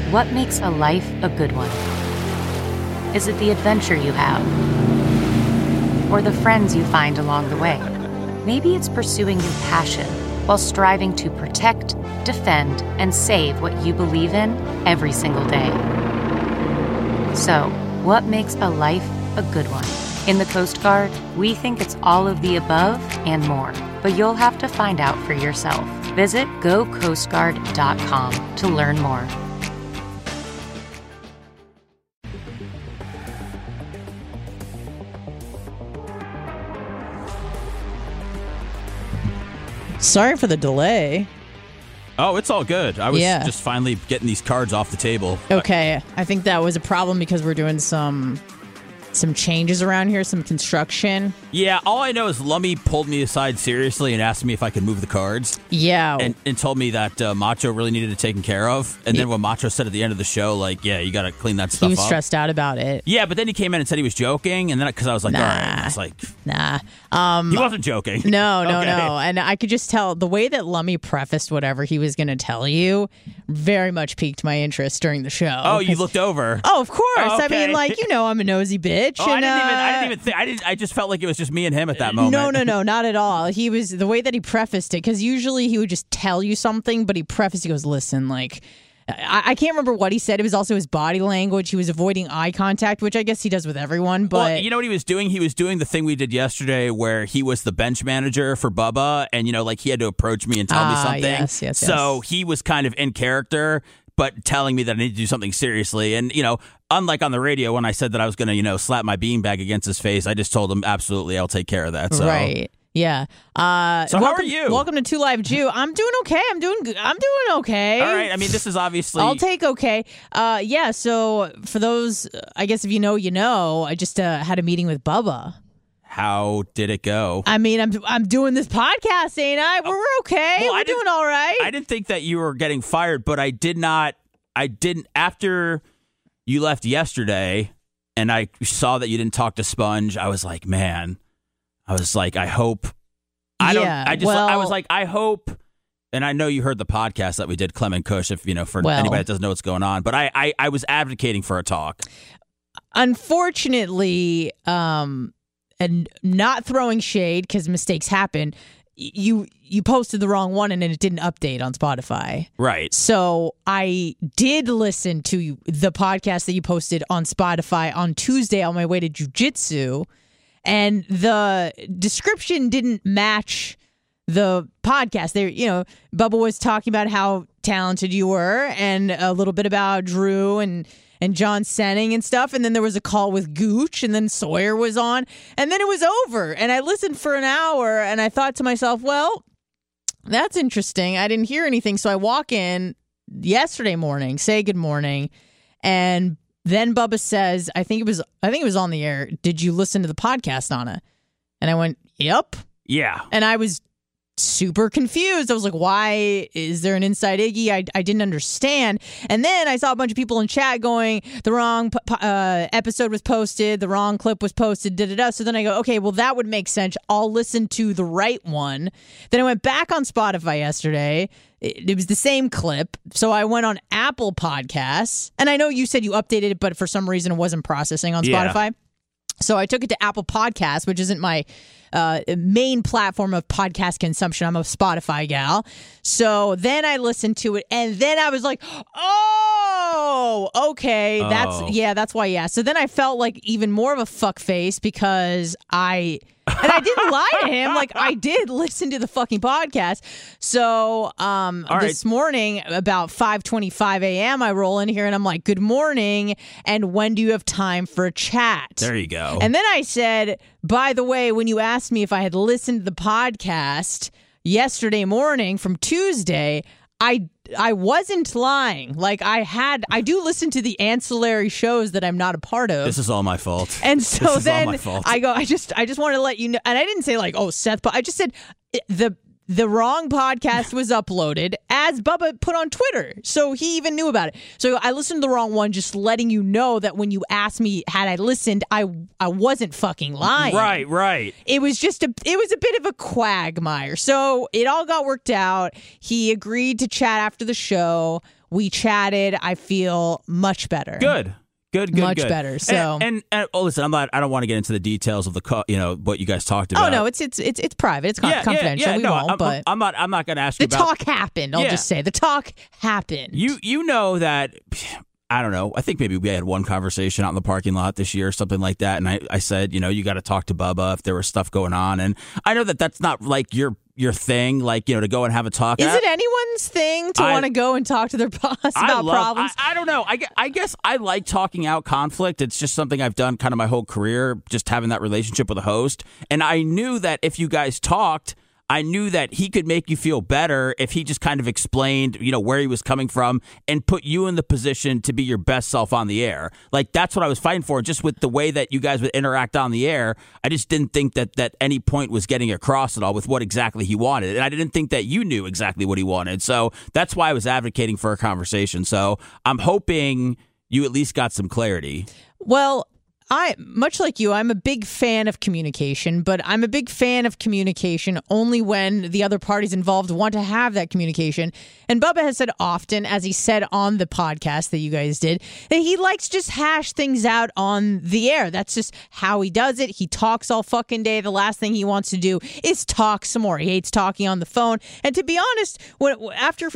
What makes a life a good one? Is it the adventure you have? Or the friends you find along the way? Maybe it's pursuing your passion while striving to protect, defend, and save what you believe in every single day. So, what makes a life a good one? In the Coast Guard, we think it's all of the above and more, but you'll have to find out for yourself. Visit gocoastguard.com to learn more. Sorry for the delay. Oh, it's all good. I was just finally getting these cards off the table. Okay, I think that was a problem because we're doing some changes around here, some construction. Yeah, all I know is Lummy pulled me aside seriously and asked me if I could move the cards. Yeah. And told me that Macho really needed it taken care of. And then when Macho said at the end of the show, like, yeah, you got to clean that stuff up. He was stressed out about it. Yeah, but then he came in and said he was joking. And then, because I was like, all right. I was like, nah. He wasn't joking. No. Okay. And I could just tell the way that Lummy prefaced whatever he was going to tell you very much piqued my interest during the show. Oh, you looked over. Oh, of course. Oh, okay. I mean, like, I'm a nosy bitch. Oh, and, I didn't even think. I just felt like it was just me and him at that moment. No, not at all. He was the way that he prefaced it, because usually he would just tell you something, but he prefaced. He goes, "Listen, like." I can't remember what he said. It was also his body language. He was avoiding eye contact, which I guess he does with everyone. But well, you know what he was doing? He was doing the thing we did yesterday where he was the bench manager for Bubba, and like he had to approach me and tell me something. Yes. So he was kind of in character, but telling me that I need to do something seriously. And, unlike on the radio when I said that I was going to, slap my beanbag against his face, I just told him, absolutely, I'll take care of that. So. Right. Yeah. So how are you? Welcome to Two Live Jew. I'm doing okay. I'm doing okay. All right. I mean, this is obviously. I'll take okay. Yeah. So for those, I guess if you know, I just had a meeting with Bubba. How did it go? I mean, I'm doing this podcast, ain't I? We're okay. Well, we're doing all right. I didn't think that you were getting fired, but I didn't after you left yesterday and I saw that you didn't talk to Sponge. I was like, man. I was like, I hope. I was like, I hope. And I know you heard the podcast that we did, Clement Kush, if for anybody that doesn't know what's going on. But I was advocating for a talk. Unfortunately, and not throwing shade because mistakes happen. You posted the wrong one and then it didn't update on Spotify. Right. So I did listen to the podcast that you posted on Spotify on Tuesday on my way to jiu-jitsu. And the description didn't match the podcast. There, Bubba was talking about how talented you were and a little bit about Drew and John Senning and stuff. And then there was a call with Gooch and then Sawyer was on and then it was over. And I listened for an hour and I thought to myself, well, that's interesting. I didn't hear anything. So I walk in yesterday morning, say good morning, and then Bubba says, I think it was on the air. Did you listen to the podcast, Anna? And I went, yep. Yeah. And I was super confused. I was like, why is there an Inside Iggy? I didn't understand. And then I saw a bunch of people in chat going, the wrong episode was posted, the wrong clip was posted, da-da-da. So then I go, okay, well, that would make sense. I'll listen to the right one. Then I went back on Spotify yesterday. It was the same clip. So I went on Apple Podcasts. And I know you said you updated it, but for some reason it wasn't processing on Spotify. So I took it to Apple Podcasts, which isn't my main platform of podcast consumption. I'm a Spotify gal. So then I listened to it, and then I was like, oh, okay. That's why, yeah. So then I felt like even more of a fuckface because I didn't lie to him. Like, I did listen to the fucking podcast. So this morning, about 5:25 a.m., I roll in here, and I'm like, good morning, and when do you have time for a chat? There you go. And then I said, by the way, when you asked me if I had listened to the podcast yesterday morning from Tuesday, I wasn't lying. Like I do listen to the ancillary shows that I'm not a part of. This is all my fault. And so then I go, I just wanted to let you know. And I didn't say like, oh, Seth, but I just said the wrong podcast was uploaded as Bubba put on Twitter. So he even knew about it. So I listened to the wrong one, just letting you know that when you asked me, had I listened, I wasn't fucking lying. Right. It was a bit of a quagmire. So it all got worked out. He agreed to chat after the show. We chatted. I feel much better. Good. Much better. So and listen, I don't want to get into the details of what you guys talked about. Oh no, it's private. It's confidential. We won't. But I'm not going to ask you the about. talk happened. I'll just say the talk happened. You know that. I don't know. I think maybe we had one conversation out in the parking lot this year or something like that. And I said, you got to talk to Bubba if there was stuff going on. And I know that that's not like your thing, like, to go and have a talk. Is it anyone's thing to want to go and talk to their boss about problems? I don't know. I guess I like talking out conflict. It's just something I've done kind of my whole career, just having that relationship with a host. And I knew that if you guys talked, I knew that he could make you feel better if he just kind of explained, where he was coming from and put you in the position to be your best self on the air. Like, that's what I was fighting for, just with the way that you guys would interact on the air. I just didn't think that any point was getting across at all with what exactly he wanted. And I didn't think that you knew exactly what he wanted. So that's why I was advocating for a conversation. So I'm hoping you at least got some clarity. Well, much like you, I'm a big fan of communication, but I'm a big fan of communication only when the other parties involved want to have that communication. And Bubba has said often, as he said on the podcast that you guys did, that he likes just hash things out on the air. That's just how he does it. He talks all fucking day. The last thing he wants to do is talk some more. He hates talking on the phone. And to be honest, after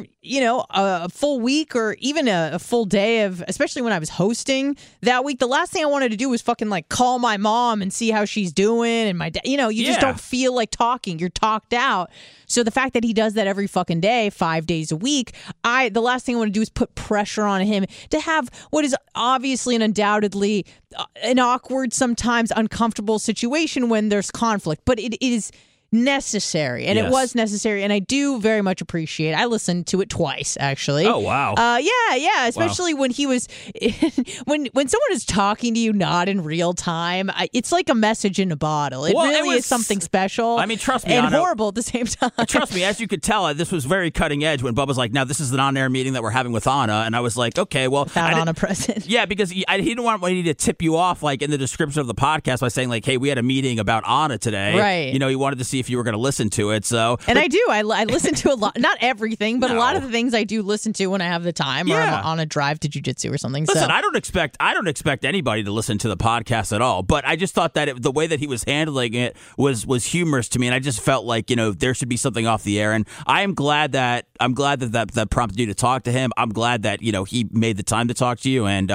a full week or even a full day of, especially when I was hosting that week, the last thing I wanted to do was fucking like call my mom and see how she's doing, and my dad. You just don't feel like talking. You're talked out. So the fact that he does that every fucking day, 5 days a week, the last thing I want to do is put pressure on him to have what is obviously and undoubtedly an awkward, sometimes uncomfortable situation when there's conflict. But it is necessary, and it was necessary, and I do very much appreciate it. I listened to it twice, actually. Oh, wow. Yeah, especially when he was when someone is talking to you not in real time, it's like a message in a bottle. It really is something special. I mean, trust me, and Anna, horrible at the same time. Trust me, as you could tell, this was very cutting edge when Bubba's like, now this is an on-air meeting that we're having with Anna, and I was like, okay, well, without Anna present. Yeah, because he didn't want me to tip you off like in the description of the podcast by saying like, hey, we had a meeting about Anna today. Right. He wanted to see if you were going to listen to it. So, and I do. I listen to a lot, not everything, but a lot of the things I do listen to when I have the time or I'm on a drive to jiu-jitsu or something. Listen, so. I don't expect anybody to listen to the podcast at all, but I just thought that the way that he was handling it was humorous to me, and I just felt like there should be something off the air, and I'm glad that prompted you to talk to him. I'm glad that he made the time to talk to you, and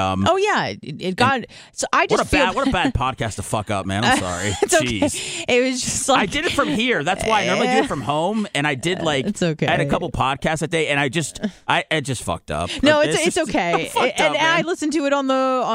it got. So I just what a bad podcast to fuck up, man. I'm sorry. Jeez, okay. It was just like I did it from here. That's why I normally do it from home, and I did it's okay. I had a couple podcasts a day, and I just fucked up. No, it's okay. And I listened to it on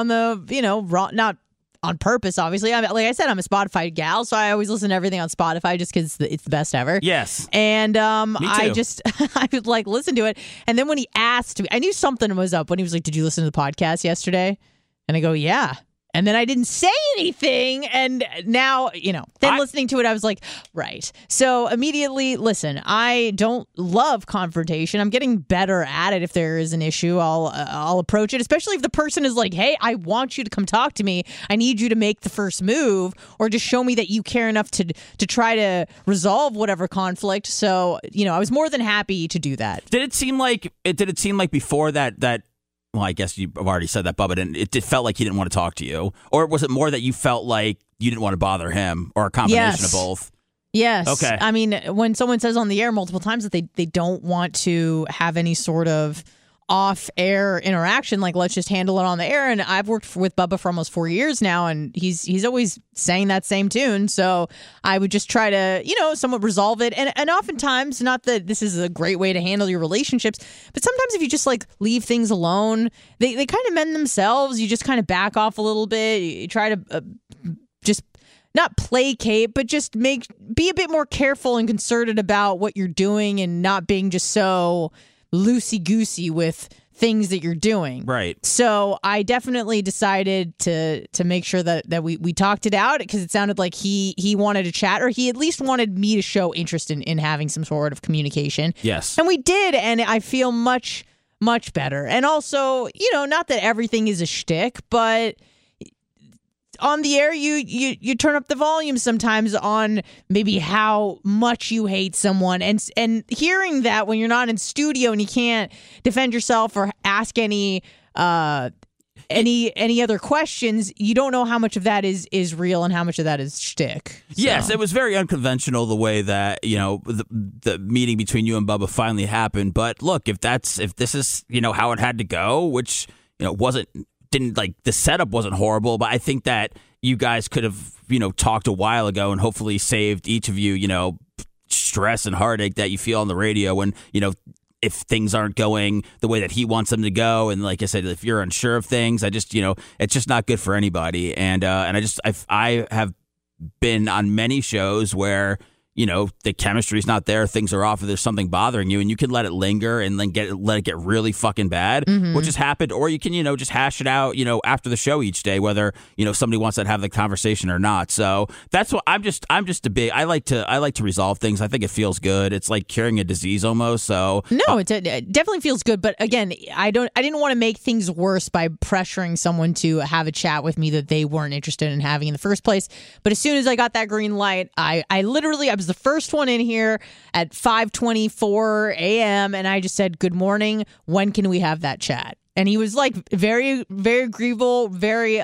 the not on purpose, obviously. Like I said, I'm a Spotify gal, so I always listen to everything on Spotify just because it's the best ever. Yes. And Me too. I would like listen to it, and then when he asked me, I knew something was up when he was like, "Did you listen to the podcast yesterday?" And I go, "Yeah." And then I didn't say anything. And now, listening to it, I was like, right. So immediately, listen, I don't love confrontation. I'm getting better at it. If there is an issue, I'll approach it, especially if the person is like, hey, I want you to come talk to me. I need you to make the first move or just show me that you care enough to try to resolve whatever conflict. So, I was more than happy to do that. Did it seem like before that well, I guess you've already said that, Bubba, and it felt like he didn't want to talk to you? Or was it more that you felt like you didn't want to bother him, or a combination of both? Yes. Okay. I mean, when someone says on the air multiple times that they don't want to have any sort of off-air interaction, like let's just handle it on the air. And I've worked with Bubba for almost 4 years now, and he's always saying that same tune. So I would just try to, somewhat resolve it. And oftentimes, not that this is a great way to handle your relationships, but sometimes if you just like leave things alone, they kind of mend themselves. You just kind of back off a little bit. You try to just not placate, but just be a bit more careful and concerted about what you're doing and not being just so loosey-goosey with things that you're doing. Right. So I definitely decided to make sure that we talked it out, because it sounded like he wanted to chat, or he at least wanted me to show interest in having some sort of communication. Yes. And we did, and I feel much, much better. And also, not that everything is a shtick, but on the air, you turn up the volume sometimes on maybe how much you hate someone, and hearing that when you're not in studio and you can't defend yourself or ask any other questions, you don't know how much of that is real and how much of that is shtick. So. Yes, it was very unconventional the way that the meeting between you and Bubba finally happened. But look, if this is how it had to go, which the setup wasn't horrible, but I think that you guys could have talked a while ago and hopefully saved each of you stress and heartache that you feel on the radio when if things aren't going the way that he wants them to go. And like I said, if you're unsure of things, it's just not good for anybody. And I have been on many shows where, the chemistry's not there, things are off, or there's something bothering you, and you can let it linger and then let it get really fucking bad, which has happened. Or you can, just hash it out, after the show each day, whether, somebody wants to have the conversation or not. So that's what I like to resolve things. I think it feels good. It's like curing a disease almost. So no, it definitely feels good. But again, I didn't want to make things worse by pressuring someone to have a chat with me that they weren't interested in having in the first place. But as soon as I got that green light, I was the first one in here at 5:24 a.m. and I just said, "Good morning. When can we have that chat?" And he was like very, very agreeable, very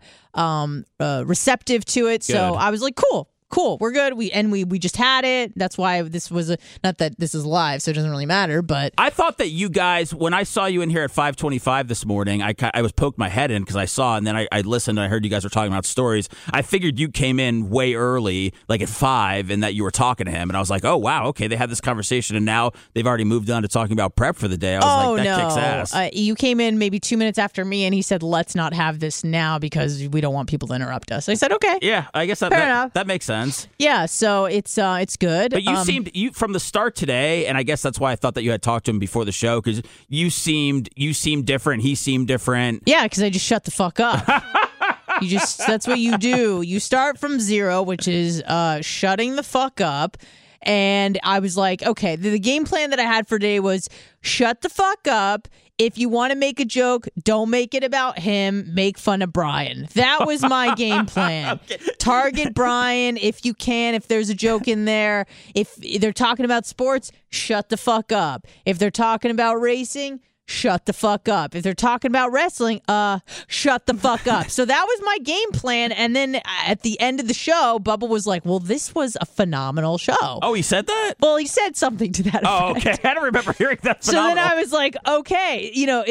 receptive to it. Good. So I was like, cool, we're good. We just had it. That's why this was not that this is live, so it doesn't really matter. But I thought that you guys, when I saw you in here at 5:25 this morning, I was poked my head in because I saw, and then I listened and I heard you guys were talking about stories. I figured you came in way early, like at 5, and that you were talking to him, and I was like, oh wow, okay, they had this conversation, and now they've already moved on to talking about prep for the day. I was like, that kicks ass. You came in maybe 2 minutes after me, and he said, let's not have this now because we don't want people to interrupt us. I said, okay, yeah, I guess that makes sense. Yeah, so it's good. But you seemed from the start today, and I guess that's why I thought that you had talked to him before the show, because you seemed different. He seemed different. Yeah, because I just shut the fuck up. That's what you do. You start from zero, which is shutting the fuck up. And I was like, okay, the game plan that I had for today was shut the fuck up. If you want to make a joke, don't make it about him. Make fun of Brian. That was my game plan. Okay. Target Brian if you can. If there's a joke in there. If they're talking about sports, shut the fuck up. If they're talking about racing, shut the fuck up. If they're talking about wrestling, shut the fuck up. So that was my game plan. And then at the end of the show, Bubba was like, well, this was a phenomenal show. Oh, he said that? Well, he said something to that effect. Oh, okay. I don't remember hearing that. Phenomenal. So then I was like, okay,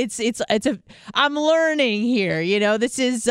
I'm learning here. This is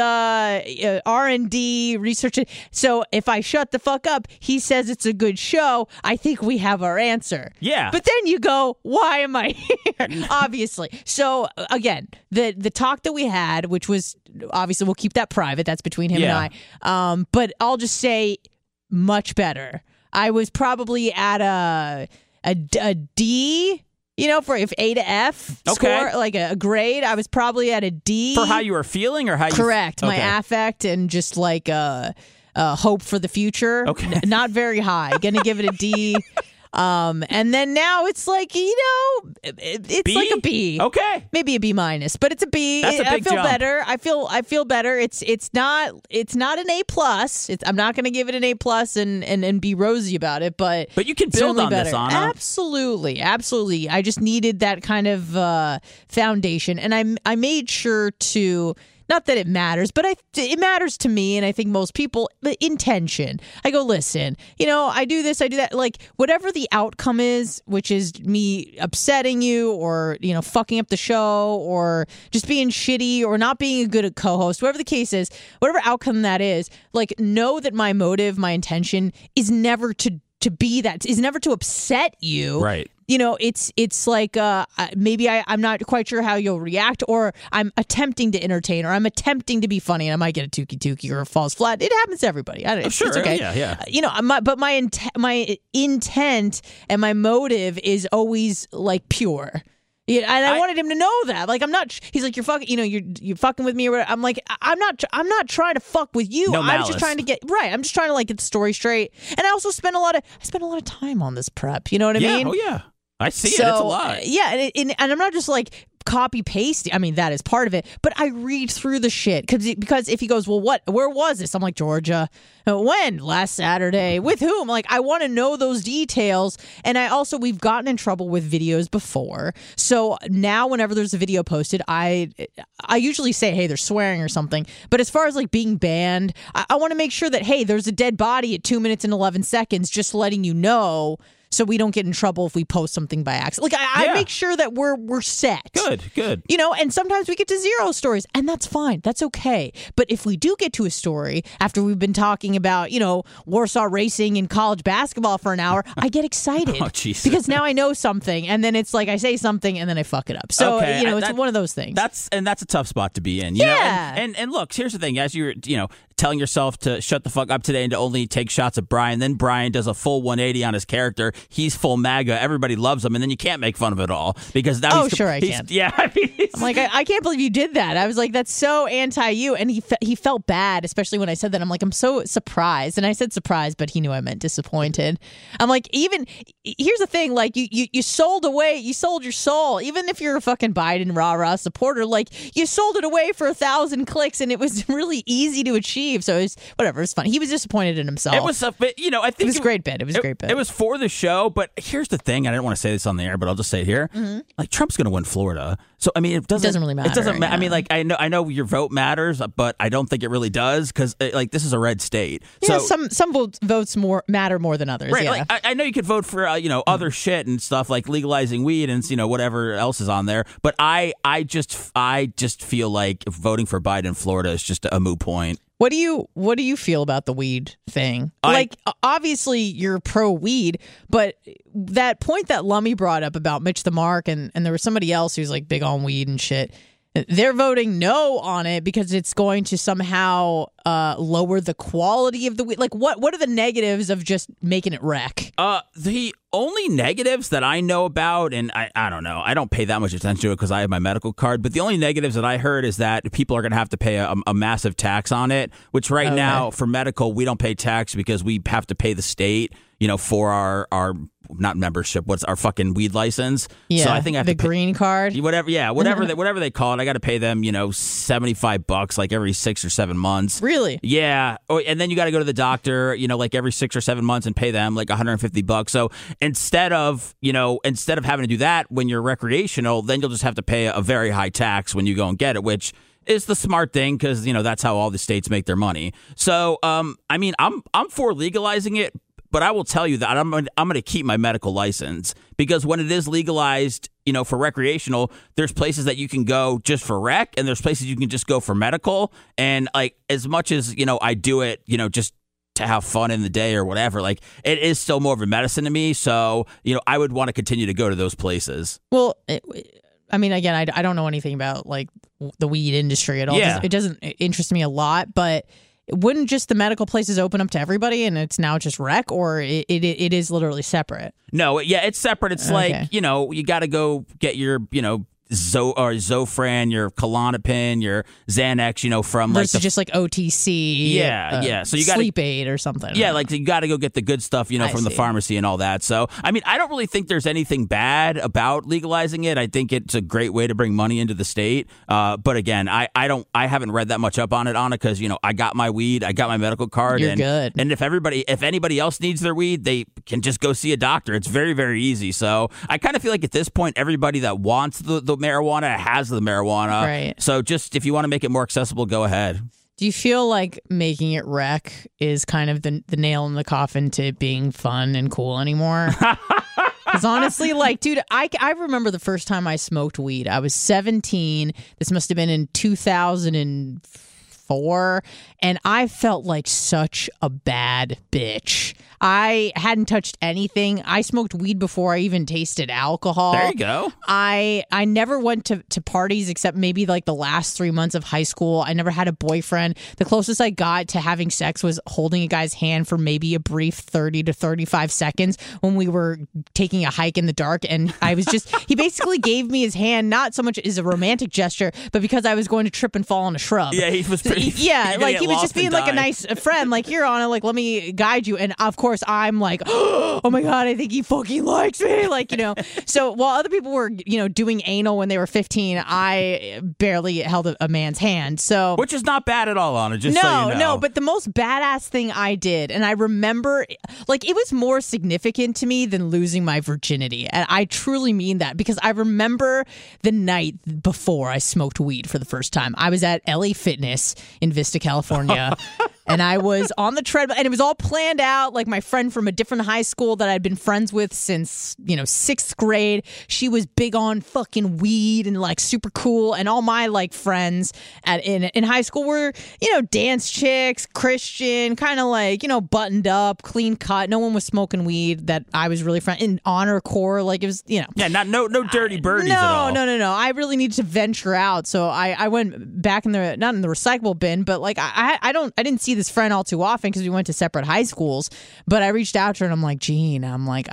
R&D research. So if I shut the fuck up, he says it's a good show. I think we have our answer. Yeah. But then you go, why am I here? Obviously. So again, the talk that we had, which was obviously we'll keep that private. That's between him and I. But I'll just say much better. I was probably at a D. For if A to F score, like a grade, I was probably at a D. For how you were feeling or how you... Correct. My affect and just like hope for the future. Okay. Not very high. Gonna give it a D. And then now it's like, it's B? like a B. Okay. Maybe a B minus, but it's a B. That's a big I feel jump. better. I feel better. It's not an A plus. I'm not going to give it an A plus and be rosy about it, but you can build on better. this, Anna. Absolutely. I just needed that kind of foundation, and I made sure to. Not that it matters, but it matters to me, and I think most people, the intention. I go, listen, I do this, I do that. Like, whatever the outcome is, which is me upsetting you or, fucking up the show or just being shitty or not being a good co-host, whatever the case is, whatever outcome that is, like, know that my motive, my intention is never to be that, is never to upset you. Right. It's like maybe I'm not quite sure how you'll react, or I'm attempting to entertain, or I'm attempting to be funny, and I might get a tukey or a falls flat. It happens to everybody. Sure, it's okay. Yeah. My intent and my motive is always like pure. Yeah, and I wanted him to know that. Like, I'm not. He's like, you're fucking. You're fucking with me or whatever. I'm like, I'm not trying to fuck with you. No malice. I'm just trying to get right. I'm just trying to get the story straight. And I also spent a lot of time on this prep. You know what I mean? Oh yeah. I see it. It's a lot. Yeah, and I'm not just like copy paste. I mean, that is part of it, but I read through the shit because if he goes, well, where was this? I'm like, Georgia. When? Last Saturday. With whom? Like, I want to know those details. And we've gotten in trouble with videos before. So now whenever there's a video posted, I usually say, hey, they're swearing or something. But as far as like being banned, I want to make sure that, hey, there's a dead body at 2 minutes and 11 seconds, just letting you know, so we don't get in trouble if we post something by accident. Like, I make sure that we're set. Good. You know, and sometimes we get to 0 stories, and that's fine. That's okay. But if we do get to a story after we've been talking about, you know, Warsaw racing and college basketball for an hour, I get excited. Oh, jeez. Because now I know something, and then it's like I say something, and then I fuck it up. So, you know, it's one of those things. That's a tough spot to be in. You know? And look, here's the thing. As you're, you know, telling yourself to shut the fuck up today and to only take shots at Brian. Then Brian does a full 180 on his character. He's full MAGA. Everybody loves him. And then you can't make fun of it all because now I can. Yeah. I mean, I'm like, I can't believe you did that. I was like, that's so anti-you. And he felt bad, especially when I said that. I'm like, I'm so surprised. And I said surprised, but he knew I meant disappointed. I'm like, here's the thing. Like, you sold your soul. Even if you're a fucking Biden rah-rah supporter, like, you sold it away for 1,000 clicks and it was really easy to achieve. So it's whatever. It's funny. He was disappointed in himself. It was, you know, I think it was a great bit. It was a great bit. It was for the show, but here's the thing. I didn't want to say this on the air, but I'll just say it here. Mm-hmm. Like, Trump's going to win Florida, so I mean, it doesn't really matter. It doesn't matter. I mean, like, I know your vote matters, but I don't think it really does because like this is a red state. Yeah, so some votes matter more than others. Right. Yeah. Like, I know you could vote for you know, other shit and stuff like legalizing weed and, you know, whatever else is on there, but I just feel like voting for Biden in Florida is just a moot point. What do you feel about the weed thing? Like, obviously you're pro weed, but that point that Lummy brought up about Mitch the Mark and there was somebody else who's like big on weed and shit. They're voting no on it because it's going to somehow lower the quality of the weed. Like, what are the negatives of just making it wreck? The only negatives that I know about, and I don't know, I don't pay that much attention to it because I have my medical card, but the only negatives that I heard is that people are going to have to pay a massive tax on it, which right now for medical, we don't pay tax because we have to pay the state, you know, for our not membership, what's our fucking weed license. Yeah, so I think I have the to pay, green card. whatever they call it. I got to pay them, you know, $75 like every 6 or 7 months. Really? Yeah. And then you got to go to the doctor, you know, like every 6 or 7 months and pay them like $150. So instead of having to do that when you're recreational, then you'll just have to pay a very high tax when you go and get it, which is the smart thing because, you know, that's how all the states make their money. So, I mean, I'm for legalizing it. But I will tell you that I'm going to keep my medical license because when it is legalized, you know, for recreational, there's places that you can go just for rec and there's places you can just go for medical. And like, as much as, you know, I do it, you know, just to have fun in the day or whatever, like it is still more of a medicine to me. So, you know, I would want to continue to go to those places. Well, I mean, again, I don't know anything about like the weed industry at all. Yeah. It doesn't interest me a lot, but wouldn't just the medical places open up to everybody and it's now just rec, or it is literally separate? No, yeah, it's separate. It's like, you know, you got to go get your, you know, Zofran, your Klonopin, your Xanax, you know, from versus like just like OTC, yeah. So you got sleep aid or something. Yeah, like you got to go get the good stuff, you know, from the pharmacy and all that. So I mean, I don't really think there's anything bad about legalizing it. I think it's a great way to bring money into the state. But again, I haven't read that much up on it, Anna, because you know I got my weed, I got my medical card. You're good. And if anybody else needs their weed, they can just go see a doctor. It's very, very easy. So I kind of feel like at this point, everybody that wants the marijuana has the marijuana. Right. So just if you want to make it more accessible, go ahead. Do you feel like making it rec is kind of the nail in the coffin to being fun and cool anymore? Because honestly, like, dude, I remember the first time I smoked weed. I was 17. This must have been in 2004. And I felt like such a bad bitch. I hadn't touched anything. I smoked weed before I even tasted alcohol. There you go. I never went to parties except maybe like the last 3 months of high school. I never had a boyfriend. The closest I got to having sex was holding a guy's hand for maybe a brief 30 to 35 seconds when we were taking a hike in the dark. And I was just, he basically gave me his hand, not so much as a romantic gesture, but because I was going to trip and fall on a shrub. Yeah, he was pretty. Yeah, like he was just being like a nice friend. Like, you're on it. Like, let me guide you. And of course, course, I'm like, oh my God, I think he fucking likes me. Like, so while other people were, doing anal when they were 15, I barely held a man's hand. So, which is not bad at all, Anna, just so you know. No, but the most badass thing I did, and I remember, like, it was more significant to me than losing my virginity. And I truly mean that, because I remember the night before I smoked weed for the first time. I was at LA Fitness in Vista, California. And I was on the treadmill, and it was all planned out. Like, my friend from a different high school that I'd been friends with since, 6th grade, she was big on fucking weed and like super cool. And all my like friends in high school were, dance chicks, Christian, kind of like, buttoned up, clean cut. No one was smoking weed that I was really in honor corps. Like, it was, Yeah, no dirty birdies at all. No. I really needed to venture out. So I went back not in the recyclable bin, but like I didn't see this friend all too often because we went to separate high schools. But I reached out to her and I'm like, Jean,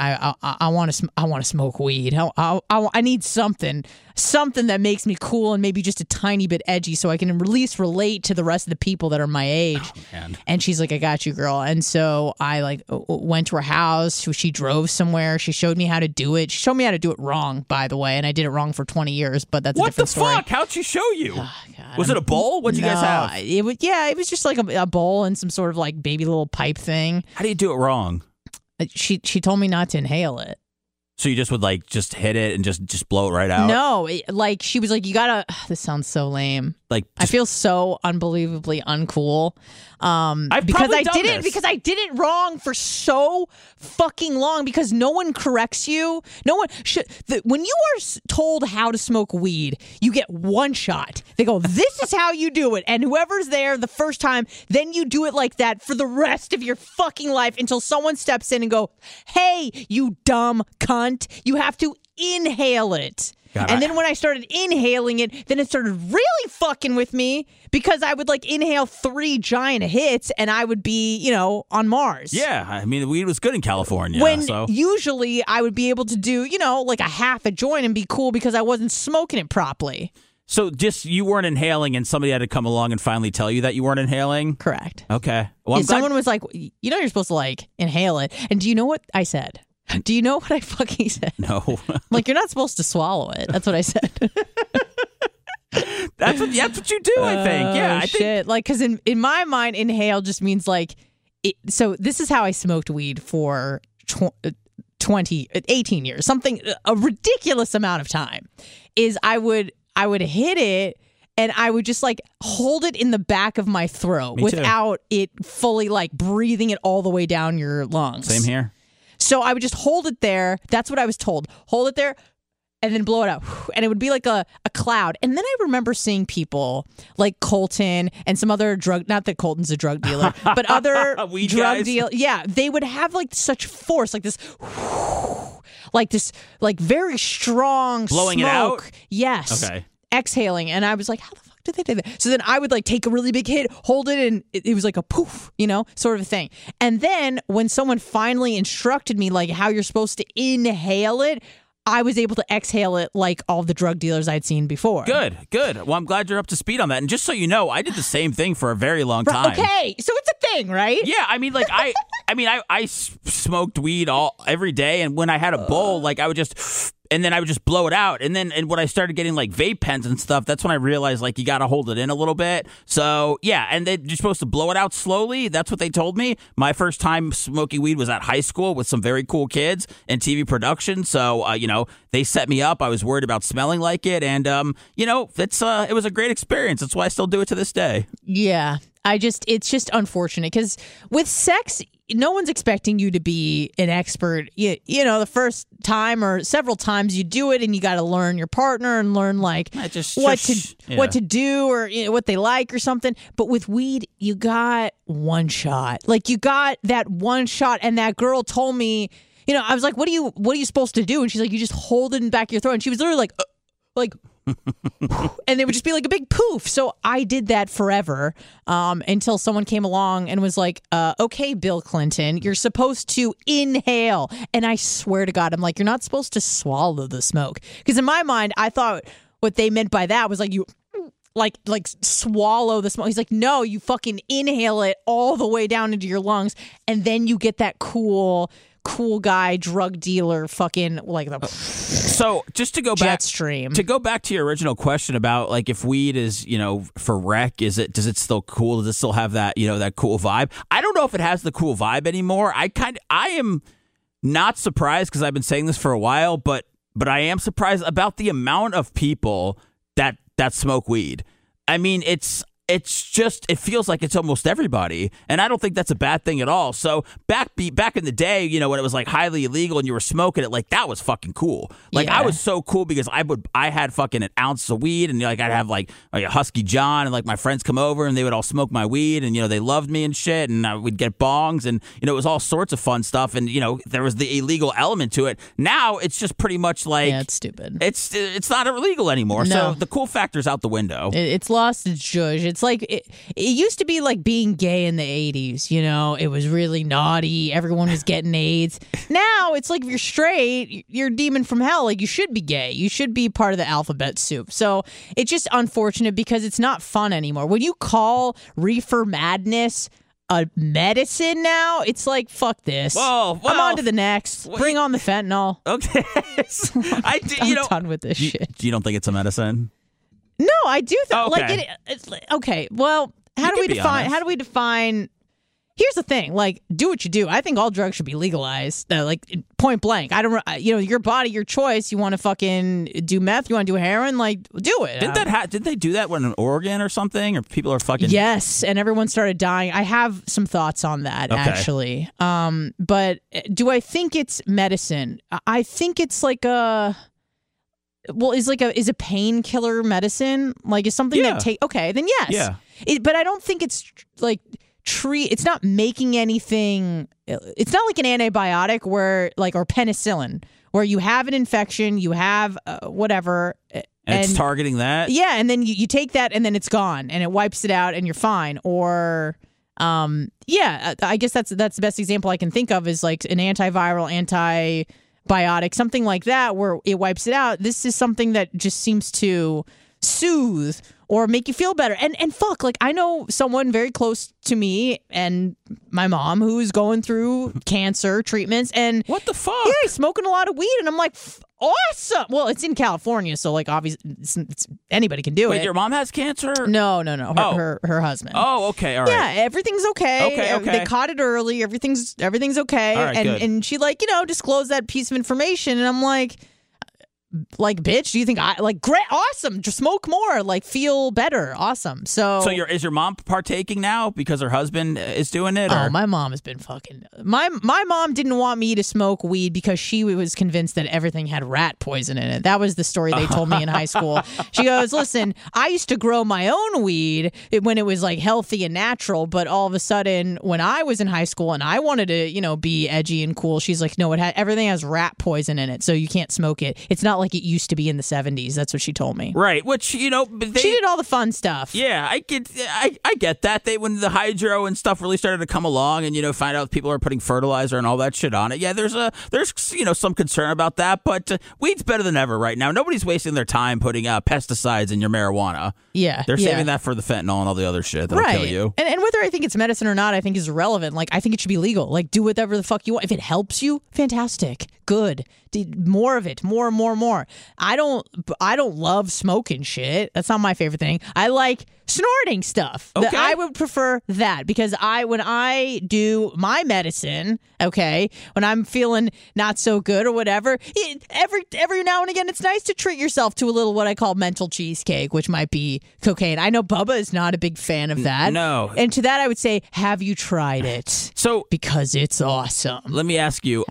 I want to smoke weed. I need something that makes me cool and maybe just a tiny bit edgy so I can at least relate to the rest of the people that are my age. Oh, and she's like, I got you, girl. And so I like went to her house. She drove somewhere. She showed me how to do it. She showed me how to do it wrong, by the way. And I did it wrong for 20 years, but that's a different story. What the fuck? How'd she show you? Oh, God, was it a bowl? What'd you guys have? It was just like a bowl and some sort of like baby little pipe thing. How do you do it wrong? She told me not to inhale it. So you just would like just hit it and just blow it right out? No, like she was like, you gotta. This sounds so lame. Like I feel so unbelievably uncool. Because I did it wrong for so fucking long because no one corrects you. No one should. When you are told how to smoke weed, you get one shot. They go, this is how you do it. And whoever's there the first time, then you do it like that for the rest of your fucking life until someone steps in and go, hey, you dumb cunt, you have to inhale it. And then when I started inhaling it, then it started really fucking with me because I would like inhale 3 giant hits and I would be, on Mars. Yeah, I mean, the weed was good in California. When usually I would be able to do, like a half a joint and be cool because I wasn't smoking it properly. So just you weren't inhaling and somebody had to come along and finally ttell you that you weren't inhaling? Correct. Okay. Well, someone was like, you're supposed to like inhale it. And do you know what I said? Do you know what I fucking said? No. Like, you're not supposed to swallow it. That's what I said. That's what you do, I think. Yeah, I shit. think. Like, because in my mind, inhale just means like, so this is how I smoked weed for 18 years, a ridiculous amount of time, is I would hit it and I would just like hold it in the back of my throat without it fully like breathing it all the way down your lungs. Same here. So I would just hold it there. That's what I was told. Hold it there and then blow it out. And it would be like a cloud. And then I remember seeing people like Colton and some other not that Colton's a drug dealer, but other drug dealers. Yeah, they would have like such force, like this, like very strong blowing smoke. It out? Yes. Okay. Exhaling. And I was like, how the fuck did they do that? So then I would like take a really big hit, hold it, and it was like a poof, sort of a thing. And then when someone finally instructed me like how you're supposed to inhale it, I was able to exhale it like all the drug dealers I'd seen before. Good. Well, I'm glad you're up to speed on that. And just so you know, I did the same thing for a very long time. Okay, so it's a thing, right? Yeah, I mean, like I smoked weed every day, and when I had a bowl, like I would just. And then I would just blow it out. And when I started getting like vape pens and stuff, that's when I realized like you got to hold it in a little bit. So yeah, and you're supposed to blow it out slowly. That's what they told me. My first time smoking weed was at high school with some very cool kids in TV production. So, they set me up. I was worried about smelling like it. And, it was a great experience. That's why I still do it to this day. Yeah. It's just unfortunate because with sex, no one's expecting you to be an expert. The first time or several times you do it and you got to learn your partner and learn like what to do or what they like or something. But with weed, you got one shot. Like you got that one shot. And that girl told me, I was like, what are you supposed to do? And she's like, you just hold it in the back of your throat. And she was literally like, and it would just be like a big poof. So I did that forever until someone came along and was like, okay, Bill Clinton, you're supposed to inhale. And I swear to God, I'm like, you're not supposed to swallow the smoke. Because in my mind, I thought what they meant by that was like you swallow the smoke. He's like, no, you fucking inhale it all the way down into your lungs, and then you get that cool guy drug dealer fucking like the. So just to go back, stream. To go back to your original question about like if weed is for rec, does it still cool? Does it still have that that cool vibe? I don't know if it has the cool vibe anymore. I am not surprised because I've been saying this for a while, but I am surprised about the amount of people that smoke weed. I mean, it's just, it feels like it's almost everybody, and I don't think that's a bad thing at all. So back in the day, when it was like highly illegal and you were smoking it, like that was fucking cool. Like I was so cool because I had fucking an ounce of weed, and like I'd have like a Husky John, and like my friends come over and they would all smoke my weed, and they loved me and shit, and we'd get bongs, and it was all sorts of fun stuff, and there was the illegal element to it. Now it's just pretty much like it's stupid. It's not illegal anymore. No. So the cool factor's out the window. It's lost its zhuzh. It's like it used to be like being gay in the 80s. It was really naughty. Everyone was getting AIDS. Now it's like if you're straight, you're a demon from hell. Like you should be gay. You should be part of the alphabet soup. So it's just unfortunate because it's not fun anymore. When you call reefer madness a medicine now, it's like, fuck this. Well, I'm on to the next. Bring on the fentanyl. Okay. I'm done with this shit. You don't think it's a medicine? No, I do. Okay. It's okay. Well, how do we define? Here's the thing. Like, do what you do. I think all drugs should be legalized. Like, point blank. I don't. Your body, your choice. You want to fucking do meth? You want to do heroin? Like, do it. Did they do that when in Oregon or something? Or people are fucking. Yes, and everyone started dying. I have some thoughts on that actually. But do I think it's medicine? I think it's like a. Well, is a painkiller medicine? Like, is something that okay, then yes. Yeah. But I don't think it's like it's not making anything. It's not like an antibiotic or penicillin where you have an infection, you have whatever. And it's targeting that? Yeah, and then you take that and then it's gone and it wipes it out and you're fine. Or I guess that's the best example I can think of is like an antiviral, antibiotic, something like that where it wipes it out. This is something that just seems to soothe or make you feel better. And fuck, like I know someone very close to me and my mom who's going through cancer treatments, and what the fuck? Yeah, he's smoking a lot of weed, and I'm like, awesome. Well, it's in California, so like obviously it's anybody can do it. Wait, your mom has cancer? No. Her husband. Oh, okay, all right. Yeah, everything's okay. Okay. They caught it early. Everything's okay. All right, and she disclosed that piece of information, and I'm like, bitch, do you think great, awesome, just smoke more, feel better, awesome. So is your mom partaking now because her husband is doing it? Or? Oh, my mom has been fucking. My mom didn't want me to smoke weed because she was convinced that everything had rat poison in it. That was the story they told me in high school. She goes, listen, I used to grow my own weed when it was healthy and natural, but all of a sudden when I was in high school and I wanted to be edgy and cool, she's like, no, everything has rat poison in it, so you can't smoke it. It's not like it used to be in the 70s. That's what she told me. Right, which she did all the fun stuff. Yeah, I get that. When the hydro and stuff really started to come along, and find out people are putting fertilizer and all that shit on it. Yeah, there's some concern about that, but weed's better than ever right now. Nobody's wasting their time putting pesticides in your marijuana. Yeah, they're saving that for the fentanyl and all the other shit that'll kill you. And whether I think it's medicine or not, I think is irrelevant. I think it should be legal. Do whatever the fuck you want. If it helps you, fantastic, good. More of it, more. I don't love smoking shit. That's not my favorite thing. I like snorting stuff. Okay. I would prefer that because when I do my medicine, okay, when I'm feeling not so good or whatever, every now and again, it's nice to treat yourself to a little what I call mental cheesecake, which might be cocaine. I know Bubba is not a big fan of that. No. And to that, I would say, have you tried it? Because it's awesome. Let me ask you,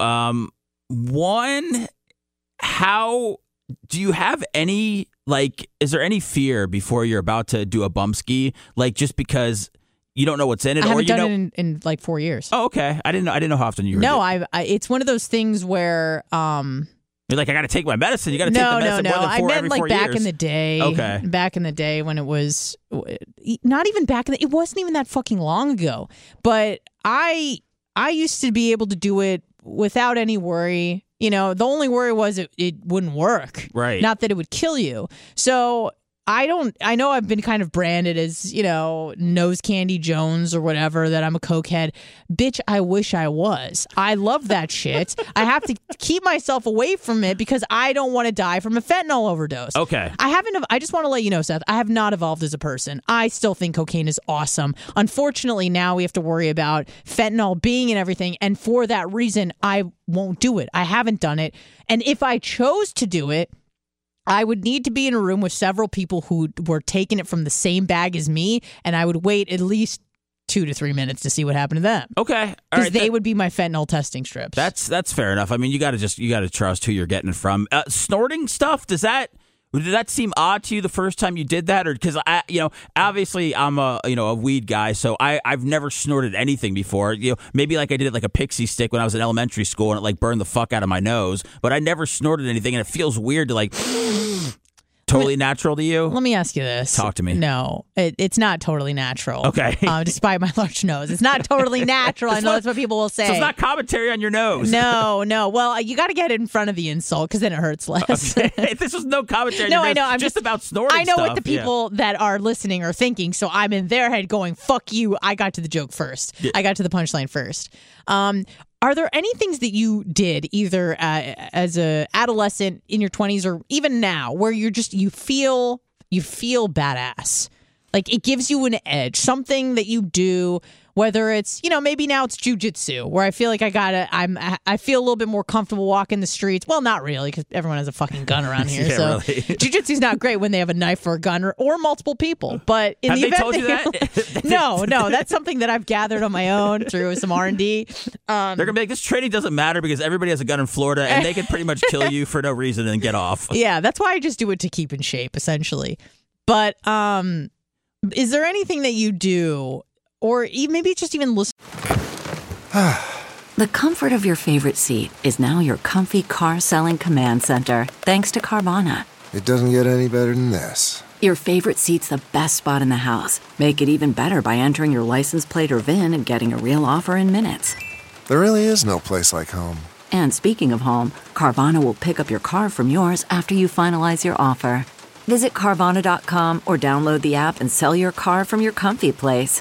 one, how do you have any is there any fear before you're about to do a bumski, just because you don't know what's in it? I haven't done it in 4 years. Oh, okay. I didn't know how often you were. No, it's one of those things where you're like, I got to take my medicine. You got to take the medicine more than I meant every 4 years. Back in the day. Okay. Back in the day when it was not even back in it wasn't even that fucking long ago. But I used to be able to do it without any worry. The only worry was it wouldn't work. Right. Not that it would kill you. So I know I've been kind of branded as, nose candy Jones or whatever, that I'm a cokehead. Bitch, I wish I was. I love that shit. I have to keep myself away from it because I don't want to die from a fentanyl overdose. Okay. I just want to let you know, Seth, I have not evolved as a person. I still think cocaine is awesome. Unfortunately, now we have to worry about fentanyl being in everything. And for that reason, I won't do it. I haven't done it. And if I chose to do it, I would need to be in a room with several people who were taking it from the same bag as me, and I would wait at least 2 to 3 minutes to see what happened to them. Okay. Because they would be my fentanyl testing strips. That's fair enough. I mean, you got to trust who you're getting it from. Snorting stuff, did that seem odd to you the first time you did that? Or because obviously I'm a weed guy, so I've never snorted anything before. Maybe like I did it like a pixie stick when I was in elementary school and it like burned the fuck out of my nose, but I never snorted anything, and it feels weird to like totally natural to you. Let me ask you this. Talk to me. No, it's not totally natural. Okay. Despite my large nose, it's not totally natural. I know that's what people will say. So it's not commentary on your nose. No. Well, you got to get it in front of the insult because then it hurts less. Okay. This was no commentary. No, I know. I'm just about snorting. I know stuff. what the people that are listening are thinking, so I'm in their head going, "Fuck you." I got to the joke first. Yeah. I got to the punchline first. Are there any things that you did either as a adolescent in your 20s or even now where you feel badass? Like it gives you an edge, something that you do, whether it's, maybe now it's jujitsu, where I feel like I feel a little bit more comfortable walking the streets. Well, not really, because everyone has a fucking gun around here. Yeah, so really. Jujitsu's not great when they have a knife or a gun or multiple people. But in have the they event told you that? No, that's something that I've gathered on my own through some R&D. They're gonna be like, this training doesn't matter because everybody has a gun in Florida and they can pretty much kill you for no reason and get off. Yeah, that's why I just do it to keep in shape, essentially. But is there anything that you do, or maybe just even listen? The comfort of your favorite seat is now your comfy car selling command center, thanks to Carvana. It doesn't get any better than this. Your favorite seat's the best spot in the house. Make it even better by entering your license plate or VIN and getting a real offer in minutes. There really is no place like home. And speaking of home, Carvana will pick up your car from yours after you finalize your offer. Visit Carvana.com or download the app and sell your car from your comfy place.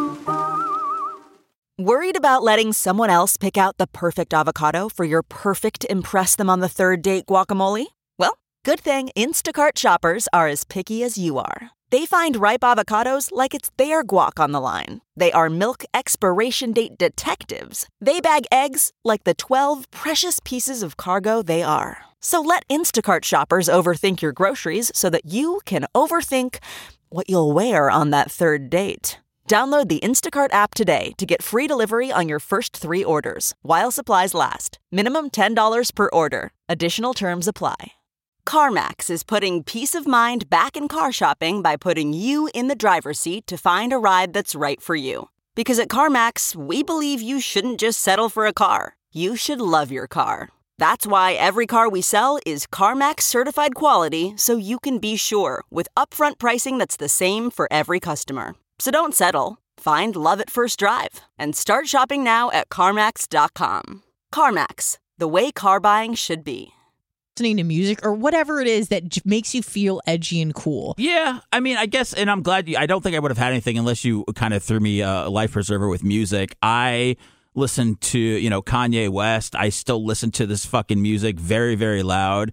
Worried about letting someone else pick out the perfect avocado for your perfect impress-them-on-the-third-date guacamole? Well, good thing Instacart shoppers are as picky as you are. They find ripe avocados like it's their guac on the line. They are milk expiration date detectives. They bag eggs like the 12 precious pieces of cargo they are. So let Instacart shoppers overthink your groceries so that you can overthink what you'll wear on that third date. Download the Instacart app today to get free delivery on your first 3 orders, while supplies last. Minimum $10 per order. Additional terms apply. CarMax is putting peace of mind back in car shopping by putting you in the driver's seat to find a ride that's right for you. Because at CarMax, we believe you shouldn't just settle for a car. You should love your car. That's why every car we sell is CarMax certified quality, so you can be sure with upfront pricing that's the same for every customer. So don't settle. Find love at first drive and start shopping now at CarMax.com. CarMax, the way car buying should be. Listening to music or whatever it is that makes you feel edgy and cool. Yeah, I mean, I guess, and I'm glad I don't think I would have had anything unless you kind of threw me a life preserver with music. I listen to, Kanye West. I still listen to this fucking music very, very loud.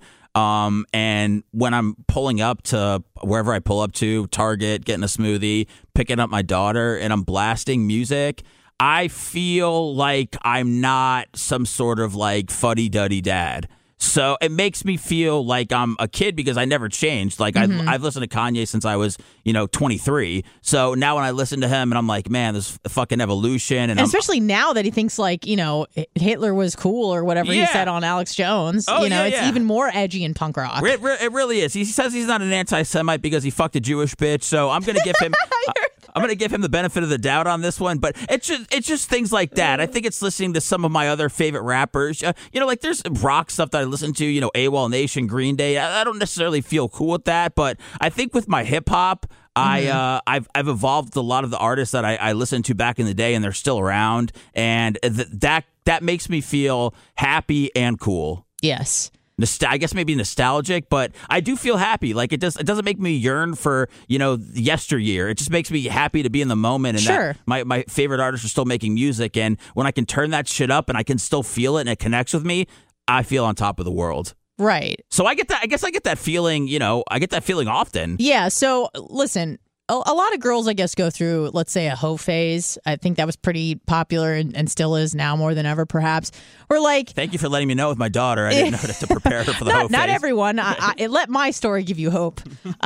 And when I'm pulling up to wherever I pull up to, Target, getting a smoothie, picking up my daughter, and I'm blasting music, I feel like I'm not some sort of like fuddy-duddy dad. So it makes me feel like I'm a kid because I never changed. Like I've listened to Kanye since I was, 23. So now when I listen to him and I'm like, man, this fucking evolution. And especially now that he thinks like, Hitler was cool or whatever he said on Alex Jones. It's even more edgy and punk rock. It really is. He says he's not an anti-Semite because he fucked a Jewish bitch. So I'm going to give him... I'm going to give him the benefit of the doubt on this one, but it's just things like that. I think it's listening to some of my other favorite rappers. Like there's rock stuff that I listen to, AWOL Nation, Green Day. I don't necessarily feel cool with that, but I think with my hip hop, I've evolved a lot of the artists that I listened to back in the day, and they're still around, and that makes me feel happy and cool. Yes. I guess maybe nostalgic, but I do feel happy. Like it doesn't make me yearn for, yesteryear. It just makes me happy to be in the moment and Sure. that my favorite artists are still making music. And when I can turn that shit up and I can still feel it and it connects with me, I feel on top of the world. Right. So I get that. I guess I get that feeling, I get that feeling often. Yeah. So listen, a lot of girls, I guess, go through, let's say, a hoe phase. I think that was pretty popular and still is now more than ever, perhaps. Or like, Thank you for letting me know with my daughter. I didn't know to prepare her for the hoe phase. not everyone. It let my story give you hope.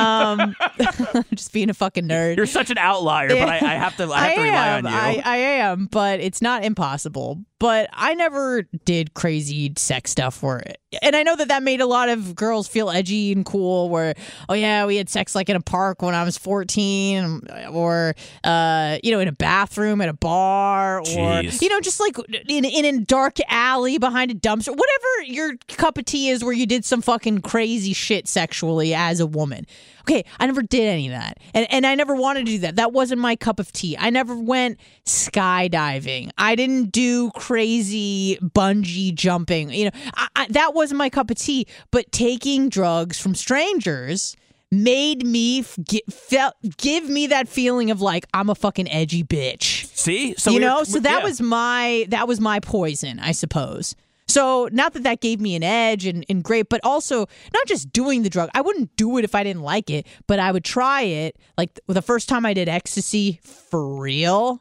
Just being a fucking nerd. You're such an outlier, but I have to rely on you. I am, but it's not impossible. But I never did crazy sex stuff and I know that made a lot of girls feel edgy and cool where, oh yeah, we had sex like in a park when I was 14 or, in a bathroom at a bar or, Jeez. just like in a dark alley behind a dumpster, whatever your cup of tea is where you did some fucking crazy shit sexually as a woman. Okay, I never did any of that. And I never wanted to do that. That wasn't my cup of tea. I never went skydiving. I didn't do crazy bungee jumping. That wasn't my cup of tea. But taking drugs from strangers made me give me that feeling of like I'm a fucking edgy bitch. See? So that was my poison, I suppose. So not that gave me an edge and great, but also not just doing the drug. I wouldn't do it if I didn't like it, but I would try it. Like the first time I did ecstasy for real,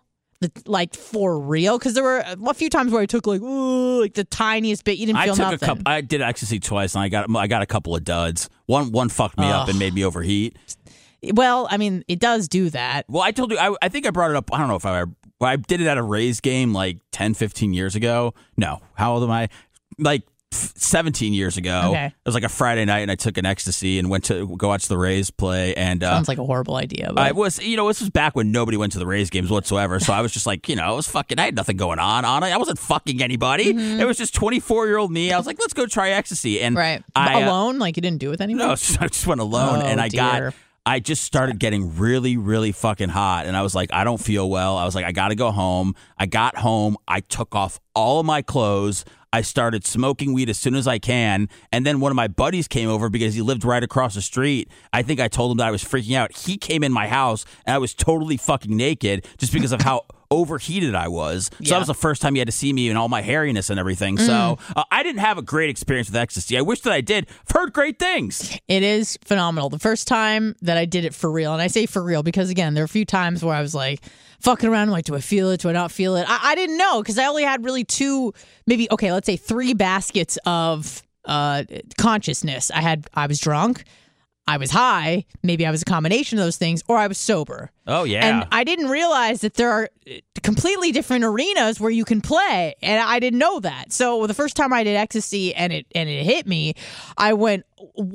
because there were a few times where I took like the tiniest bit. You didn't feel nothing. I did ecstasy twice, and I got a couple of duds. One fucked me up and made me overheat. Well, I mean, it does do that. Well, I told you, I think I brought it up. I don't know if I did it at a Rays game like 10, 15 years ago. No. How old am I? Like 17 years ago. Okay. It was like a Friday night and I took an ecstasy and went to go watch the Rays play. And sounds like a horrible idea. But I was, this was back when nobody went to the Rays games whatsoever. So I was just like, I was fucking, I had nothing going on it. I wasn't fucking anybody. Mm-hmm. It was just 24-year-old me. I was like, let's go try ecstasy. And right. Alone? Like you didn't do it with anyone? No, I just went alone and I just started getting really, really fucking hot. And I was like, I don't feel well. I was like, I got to go home. I got home. I took off all of my clothes. I started smoking weed as soon as I can. And then one of my buddies came over because he lived right across the street. I think I told him that I was freaking out. He came in my house and I was totally fucking naked just because of how overheated I was. So that was the first time he had to see me and all my hairiness and everything. So I didn't have a great experience with ecstasy. I wish that I did. I've heard great things. It is phenomenal. The first time that I did it for real, and I say for real because, again, there are a few times where I was like, fucking around, like, do I feel it? Do I not feel it? I didn't know because I only had really let's say 3 baskets of consciousness. I was drunk, I was high, maybe I was a combination of those things, or I was sober. Oh, yeah. And I didn't realize that there are completely different arenas where you can play, and I didn't know that. So the first time I did ecstasy and it hit me, I went,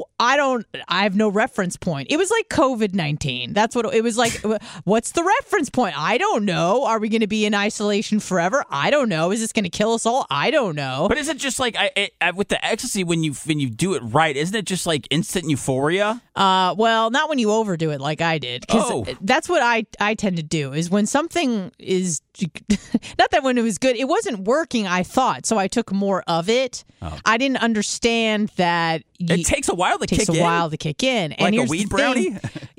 I have no reference point. It was like COVID-19. That's what it was like. What's the reference point? I don't know. Are we going to be in isolation forever? I don't know. Is this going to kill us all? I don't know. But is it just like with the ecstasy when you do it right? Isn't it just like instant euphoria? Well, not when you overdo it like I did. Because that's what I tend to do is when something is not that when it was good, it wasn't working, I thought. So I took more of it. Oh. I didn't understand that it takes a while to kick in. It takes a while to kick in. Like a weed brownie?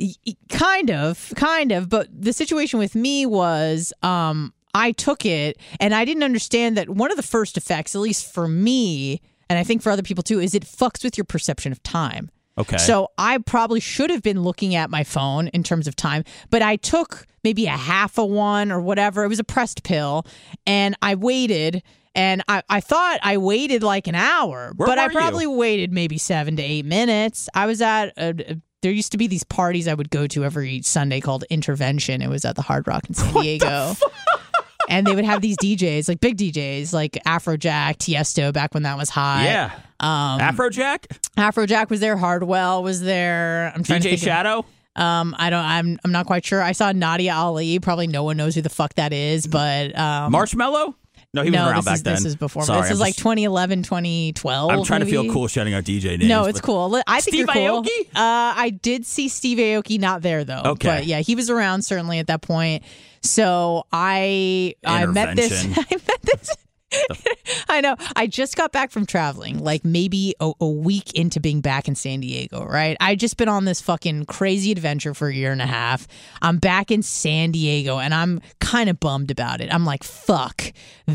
Kind of. But the situation with me was I took it and I didn't understand that one of the first effects, at least for me, and I think for other people too, is it fucks with your perception of time. Okay. So I probably should have been looking at my phone in terms of time, but I took maybe a half a one or whatever. It was a pressed pill, and I waited, and I thought I waited like an hour, but I probably waited maybe 7 to 8 minutes. I was at there used to be these parties I would go to every Sunday called Intervention. It was at the Hard Rock in San Diego. And they would have these DJs, like big DJs, like Afrojack, Tiesto, back when that was hot. Yeah. Afrojack was there. Hardwell was there. I'm trying to think Shadow? I'm not quite sure. I saw Nadia Ali. Probably no one knows who the fuck that is, but Marshmello? No, he was around back then. This is before. Sorry, this is like 2011, 2012. I'm trying maybe. to feel cool shouting out DJ names. No, it's cool. I think Steve you're cool. Aoki? I did see Steve Aoki, not there though. Okay. But yeah, he was around certainly at that point. So I met this I know. I just got back from traveling, like maybe a week into being back in San Diego, right? I just been on this fucking crazy adventure for a year and a half. I'm back in San Diego and I'm kind of bummed about it. I'm like, fuck.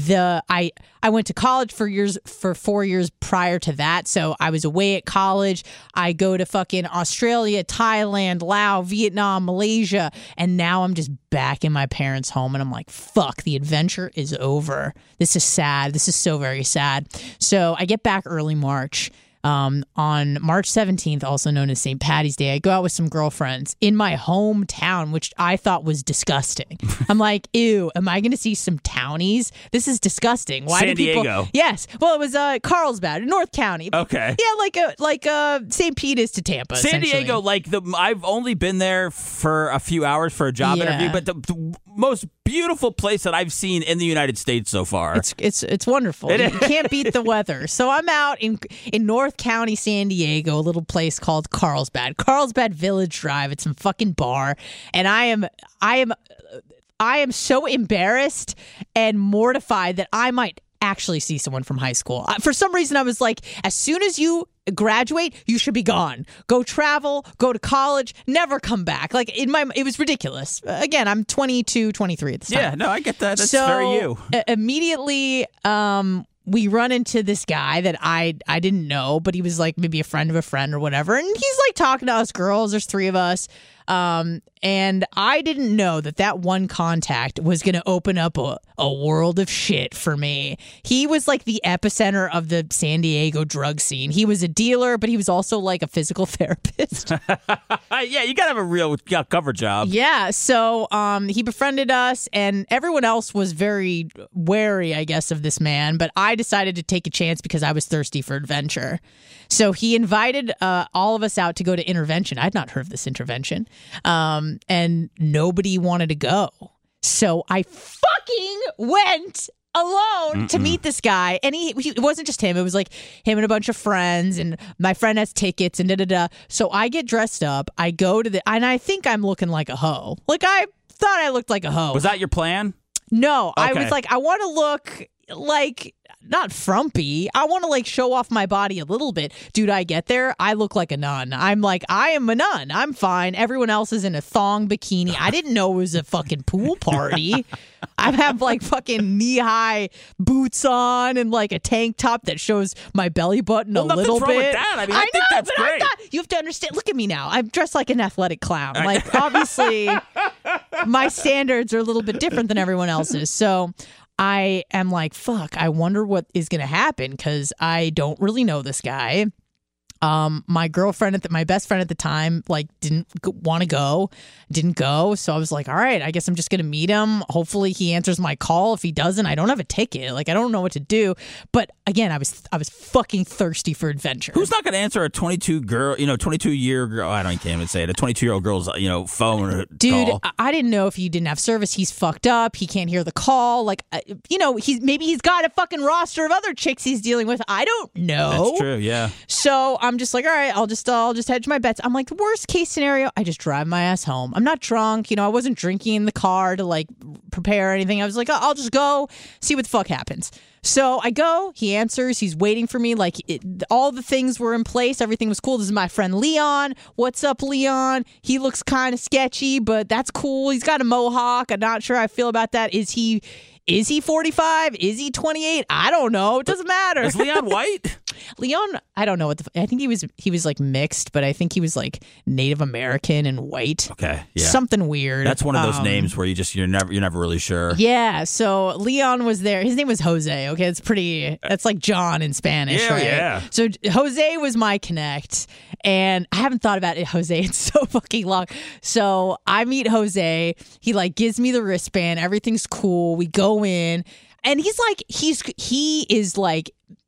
I went to college for 4 years prior to that. So I was away at college. I go to fucking Australia, Thailand, Laos, Vietnam, Malaysia. And now I'm just back in my parents' home. And I'm like, fuck, the adventure is over. This is sad. This is so very sad. So I get back early March. On March 17th, also known as St. Paddy's Day, I go out with some girlfriends in my hometown, which I thought was disgusting. I'm like, ew, am I going to see some townies? This is disgusting. Why San do people? Diego. Yes. Well, it was Carlsbad, North County. Okay. Yeah, like St. Pete is to Tampa. San Diego, I've only been there for a few hours for a job interview, but the most beautiful place that I've seen in the United States so far. It's wonderful. You can't beat the weather. So I'm out in North County, San Diego, a little place called Carlsbad Village Drive. It's some fucking bar, and I am so embarrassed and mortified that I might actually see someone from high school. For some reason, I was like, as soon as you graduate, you should be gone. Go travel, go to college, never come back. Like it was ridiculous. Again, I'm 22, 23 at this time. Yeah, no, I get that. That's so, very you. Immediately, we run into this guy that I didn't know, but he was like maybe a friend of a friend or whatever. And he's like talking to us girls. There's three of us. And I didn't know that one contact was going to open up a world of shit for me. He was like the epicenter of the San Diego drug scene. He was a dealer, but he was also like a physical therapist. Yeah, you got to have a real cover job. Yeah. So he befriended us, and everyone else was very wary, I guess, of this man. But I decided to take a chance because I was thirsty for adventure. So he invited all of us out to go to Intervention. I'd not heard of this Intervention. And nobody wanted to go. So I fucking went alone to meet this guy. And it wasn't just him. It was like him and a bunch of friends. And my friend has tickets and da-da-da. So I get dressed up. I go to and I think I'm looking like a hoe. Like I thought I looked like a hoe. Was that your plan? No. Okay. I was like, I want to look like... not frumpy. I want to like show off my body a little bit. Dude, I get there. I look like a nun. I'm like, I am a nun. I'm fine. Everyone else is in a thong bikini. I didn't know it was a fucking pool party. I have like fucking knee-high boots on and like a tank top that shows my belly button a little bit. Nothing's wrong with that. I mean, I think that's great. You have to understand. Look at me now. I'm dressed like an athletic clown. Like, obviously, my standards are a little bit different than everyone else's. So I am like, fuck, I wonder what is going to happen because I don't really know this guy. My girlfriend, my best friend at the time, like didn't want to go, didn't go. So I was like, all right, I guess I'm just going to meet him. Hopefully he answers my call. If he doesn't, I don't have a ticket. Like, I don't know what to do. But again, I was fucking thirsty for adventure. Who's not going to answer a 22-year girl? I can't even say it. A 22-year-old girl's, phone Dude, call. I didn't know if he didn't have service. He's fucked up. He can't hear the call. Like, he's got a fucking roster of other chicks he's dealing with. I don't know. That's true. Yeah. So I'm just like, all right, I'll just hedge my bets. I'm like, the worst case scenario, I just drive my ass home. I'm not drunk. I wasn't drinking in the car to like prepare anything. I was like, I'll just go see what the fuck happens. So I go, he answers, he's waiting for me. Like all the things were in place. Everything was cool. This is my friend Leon. What's up, Leon? He looks kind of sketchy, but that's cool. He's got a mohawk. I'm not sure how I feel about that. Is he 45? Is he 28? I don't know. It doesn't matter. Is Leon white? Leon, I don't know I think he was like mixed, but I think he was like Native American and white. Okay, yeah, something weird. That's one of those names where you're never really sure. Yeah, so Leon was there. His name was Jose. Okay, that's like John in Spanish, yeah, right? Yeah. So Jose was my connect, and I haven't thought about Jose in so fucking long. So I meet Jose. He like gives me the wristband. Everything's cool. We go in, and he is like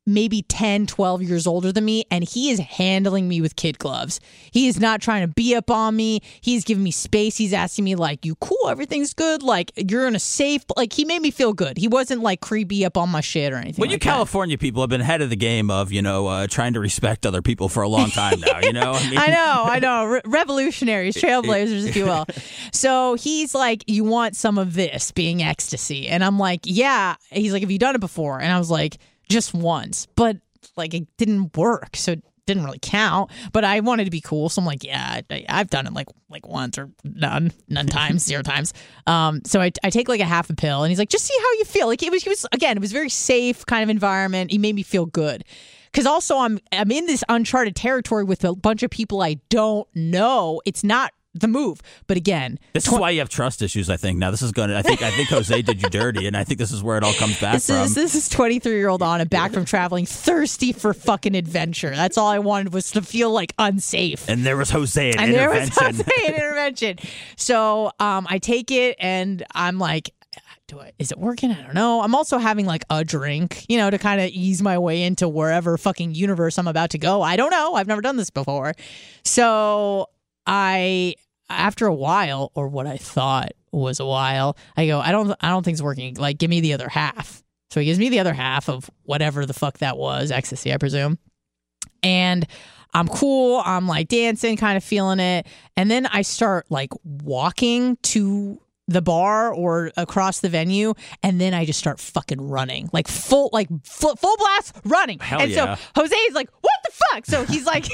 maybe 10, 12 years older than me, and he is handling me with kid gloves. He is not trying to be up on me. He's giving me space. He's asking me, like, you cool? Everything's good? Like, you're in a safe... Like, he made me feel good. He wasn't, like, creepy up on my shit or anything Well, like you California people have been ahead of the game of, trying to respect other people for a long time now, I mean, I know. Revolutionaries, trailblazers, if you will. So he's like, you want some of this, being ecstasy. And I'm like, yeah. He's like, have you done it before? And I was like... just once, but like it didn't work, so it didn't really count. But I wanted to be cool, so I'm like, yeah, I've done it like once or none times, 0 times. So I take like a half a pill, and he's like, just see how you feel. Like he was again, it was very safe kind of environment. He made me feel good. Because also I'm in this uncharted territory with a bunch of people I don't know. It's not the move. But again, this is why you have trust issues, I think. Now this is going to, I think Jose did you dirty, and I think this is where it all comes back from. This is 23-year-old Anna back from traveling, thirsty for fucking adventure. That's all I wanted, was to feel like unsafe. And there was Jose in intervention. So I take it, and I'm like, is it working? I don't know. I'm also having like a drink, to kind of ease my way into wherever fucking universe I'm about to go. I don't know. I've never done this before. So after a while, or what I thought was a while, I go, I don't think it's working. Like, give me the other half. So he gives me the other half of whatever the fuck that was, ecstasy, I presume. And I'm cool. I'm like dancing, kind of feeling it. And then I start like walking to the bar or across the venue, and then I just start fucking running, like full blast running. Hell and yeah. so Jose is like, what the fuck? So he's like,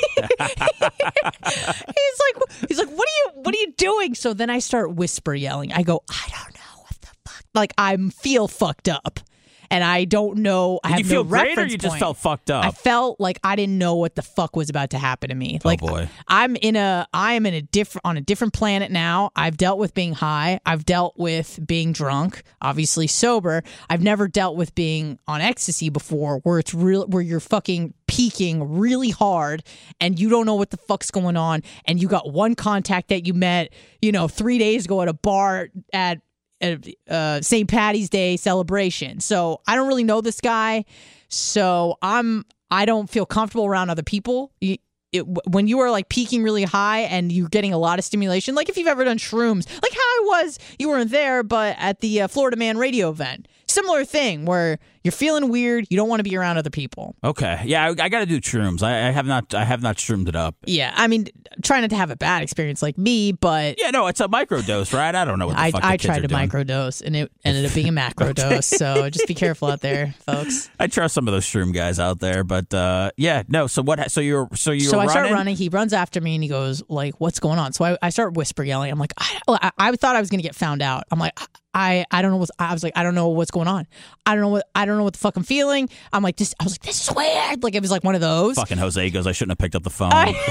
he's like, what are you doing? So then I start whisper yelling. I go, I don't know what the fuck. Like, I feel fucked up. And I don't know. I have you feel no great, reference or you just point. felt fucked up? I felt like I didn't know what the fuck was about to happen to me. Like, oh boy. I am on a different planet now. I've dealt with being high. I've dealt with being drunk. Obviously sober. I've never dealt with being on ecstasy before, where it's real, where you're fucking peaking really hard and you don't know what the fuck's going on, and you got one contact that you met, 3 days ago at a bar at St. Patty's Day celebration. So I don't really know this guy. So I don't feel comfortable around other people. When you are like peaking really high and you're getting a lot of stimulation, like if you've ever done shrooms, like how I was, you weren't there, but at the Florida Man radio event, similar thing where you're feeling weird. You don't want to be around other people. Okay. Yeah, I got to do shrooms. I have not shroomed it up. Yeah. I mean, try not to have a bad experience like me, but... Yeah, no, it's a microdose, right? I don't know what the fuck the I kids tried are to doing. microdose, and it ended up being a macro dose, so just be careful out there, folks. I trust some of those shroom guys out there, but yeah, no. So what? So you're So running? I start running. He runs after me, and he goes, like, what's going on? So I start whisper yelling. I'm like, I thought I was going to get found out. I'm like, I don't know I was like, I don't know what's going on. I don't know what the fuck I'm feeling. I'm like, this is weird. Like, it was like one of those. Fucking Jose goes, I shouldn't have picked up the phone.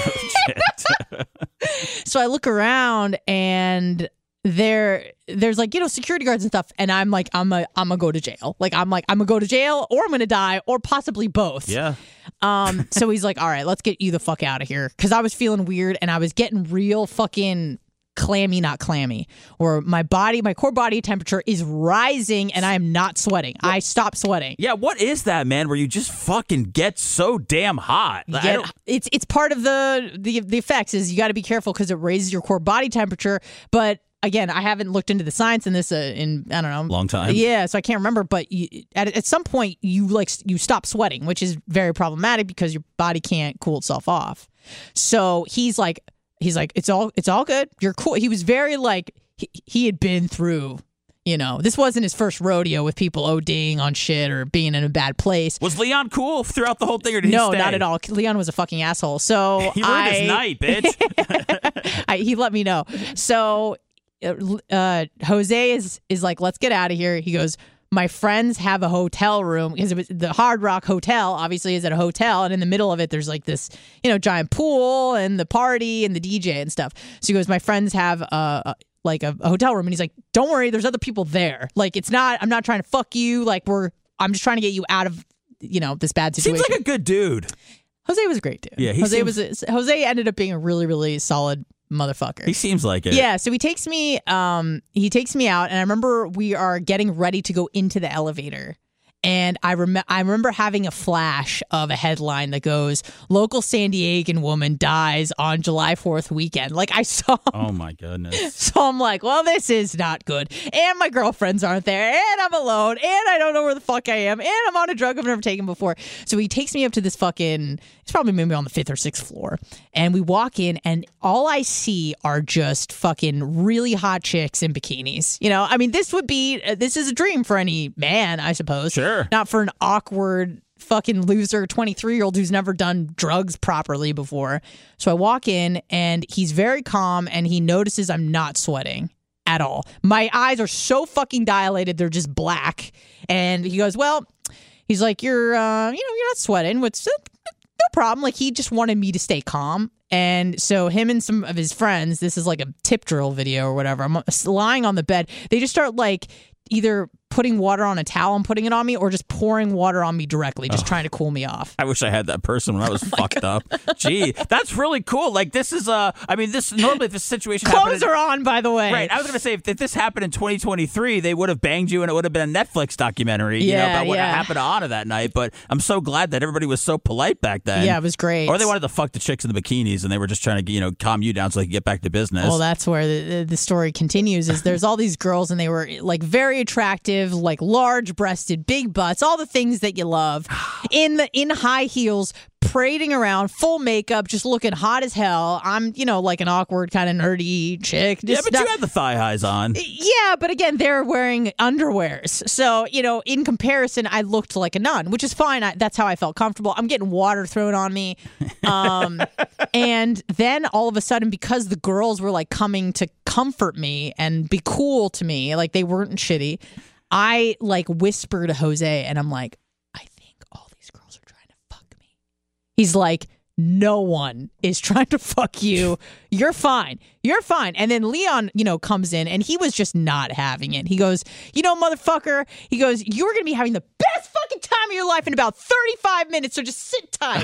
So I look around, and there's like, security guards and stuff, and I'm like, I'm gonna go to jail. Like, I'm gonna go to jail, or I'm gonna die, or possibly both. Yeah. So he's like, all right, let's get you the fuck out of here, because I was feeling weird, and I was getting real fucking clammy, not clammy, where my core body temperature is rising, and I am not sweating. I stopped sweating. Yeah, what is that, man, where you just fucking get so damn hot? It's part of the effects is you got to be careful, because it raises your core body temperature. But again, I haven't looked into the science in this in, I don't know, long time. Yeah, so I can't remember. But at some point you stop sweating, which is very problematic because your body can't cool itself off. So he's like, it's all good. You're cool. He was very like, he had been through, this wasn't his first rodeo with people ODing on shit or being in a bad place. Was Leon cool throughout the whole thing, or did he No, stay? not at all. Leon was a fucking asshole. So he ruined his night, bitch. He let me know. So Jose is like, let's get out of here. He goes, my friends have a hotel room, because it was the Hard Rock Hotel, obviously, is at a hotel, and in the middle of it there's like this, giant pool and the party and the DJ and stuff. So he goes, my friends have a hotel room, and he's like, don't worry, there's other people there. Like, I'm not trying to fuck you. Like, I'm just trying to get you out of this bad situation. Seems like a good dude. Jose was a great dude. Yeah, Jose ended up being a really, really solid motherfucker. He seems like it. Yeah, so he takes me out, and I remember we are getting ready to go into the elevator, And I remember having a flash of a headline that goes, "Local San Diegan woman dies on July 4th weekend." Like, I saw. Oh, my goodness. So I'm like, well, this is not good. And my girlfriends aren't there. And I'm alone. And I don't know where the fuck I am. And I'm on a drug I've never taken before. So he takes me up to this fucking, it's probably maybe on the 5th or 6th floor. And we walk in, and all I see are just fucking really hot chicks in bikinis. You know, I mean, this is a dream for any man, I suppose. Sure. Not for an awkward fucking loser 23-year-old who's never done drugs properly before. So I walk in, and he's very calm, and he notices I'm not sweating at all. My eyes are so fucking dilated, they're just black. And he goes, well, he's like, you're not sweating. What's no problem. Like, he just wanted me to stay calm. And so him and some of his friends, this is like a tip drill video or whatever, I'm lying on the bed. They just start like either putting water on a towel and putting it on me, or just pouring water on me directly, just trying to cool me off. I wish I had that person when I was fucked up. Gee, that's really cool. Like, this is normally if this situation Clothes are on, by the way. Right. I was going to say, if this happened in 2023, they would have banged you and it would have been a Netflix documentary, about what happened to Anna that night. But I'm so glad that everybody was so polite back then. Yeah, it was great. Or they wanted to fuck the chicks in the bikinis and they were just trying to, calm you down so they could get back to business. Well, that's where the story continues, is there's all these girls and they were like very attractive, like large-breasted, big butts, all the things that you love, in high heels, parading around, full makeup, just looking hot as hell. I'm, like an awkward kind of nerdy chick. Yeah, but you had the thigh highs on. Yeah, but again, they're wearing underwears. So, in comparison, I looked like a nun, which is fine. That's how I felt comfortable. I'm getting water thrown on me. And then all of a sudden, because the girls were like coming to comfort me and be cool to me, like they weren't shitty, I like whisper to Jose, and I'm like, I think all these girls are trying to fuck me. He's like, no one is trying to fuck you. You're fine. You're fine. And then Leon, comes in, and he was just not having it. He goes, motherfucker, he goes, you're going to be having the best fucking time of your life in about 35 minutes, so just sit tight.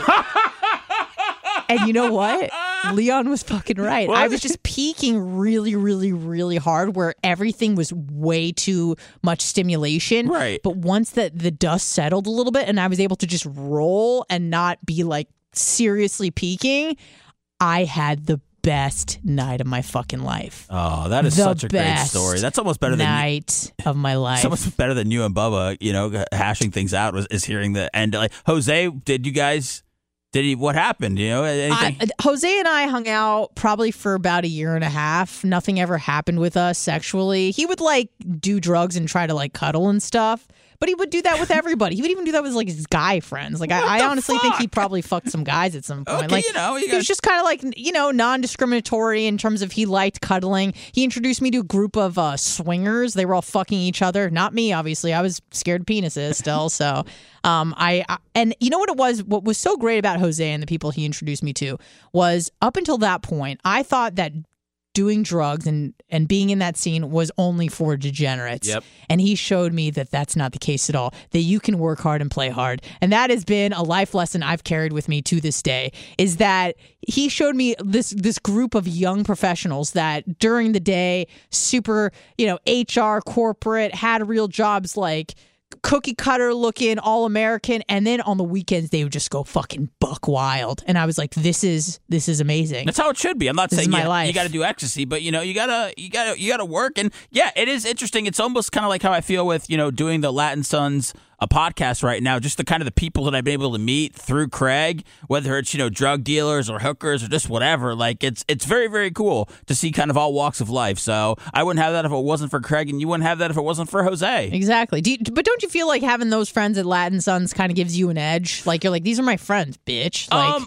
And you know what? Leon was fucking right. I was just peaking really, really, really hard, where everything was way too much stimulation. Right. But once the dust settled a little bit and I was able to just roll and not be like seriously peaking, I had the best night of my fucking life. Oh, that is such a great story. That's almost better than night of my life. It's almost better than you and Bubba, hashing things out is hearing the end. Like, Jose, what happened? Anything? Jose and I hung out probably for about a year and a half. Nothing ever happened with us sexually. He would like do drugs and try to like cuddle and stuff. But he would do that with everybody. He would even do that with like his guy friends. Like I honestly think he probably fucked some guys at some point. Okay, like he was just kind of like non-discriminatory in terms of he liked cuddling. He introduced me to a group of swingers. They were all fucking each other. Not me, obviously. I was scared of penises still. So and you know what it was? What was so great about Jose and the people he introduced me to was, up until that point, I thought that doing drugs and being in that scene was only for degenerates. Yep. And he showed me that that's not the case at all, that you can work hard and play hard. And that has been a life lesson I've carried with me to this day, is that he showed me this group of young professionals that during the day, super, HR, corporate, had real jobs, like cookie cutter looking, all American, and then on the weekends they would just go fucking buck wild. And I was like, this is amazing. That's how it should be. I'm not saying my life. You got to do ecstasy, but you gotta work. And yeah, it is interesting. It's almost kind of like how I feel with doing the Latin Sons a podcast right now, just the kind of the people that I've been able to meet through Craig, whether it's drug dealers or hookers or just whatever. Like it's very, very cool to see kind of all walks of life. So I wouldn't have that if it wasn't for Craig, and you wouldn't have that if it wasn't for Jose. Exactly. But don't you feel like having those friends at Latin Sons kind of gives you an edge? Like you're like, these are my friends, bitch. Like,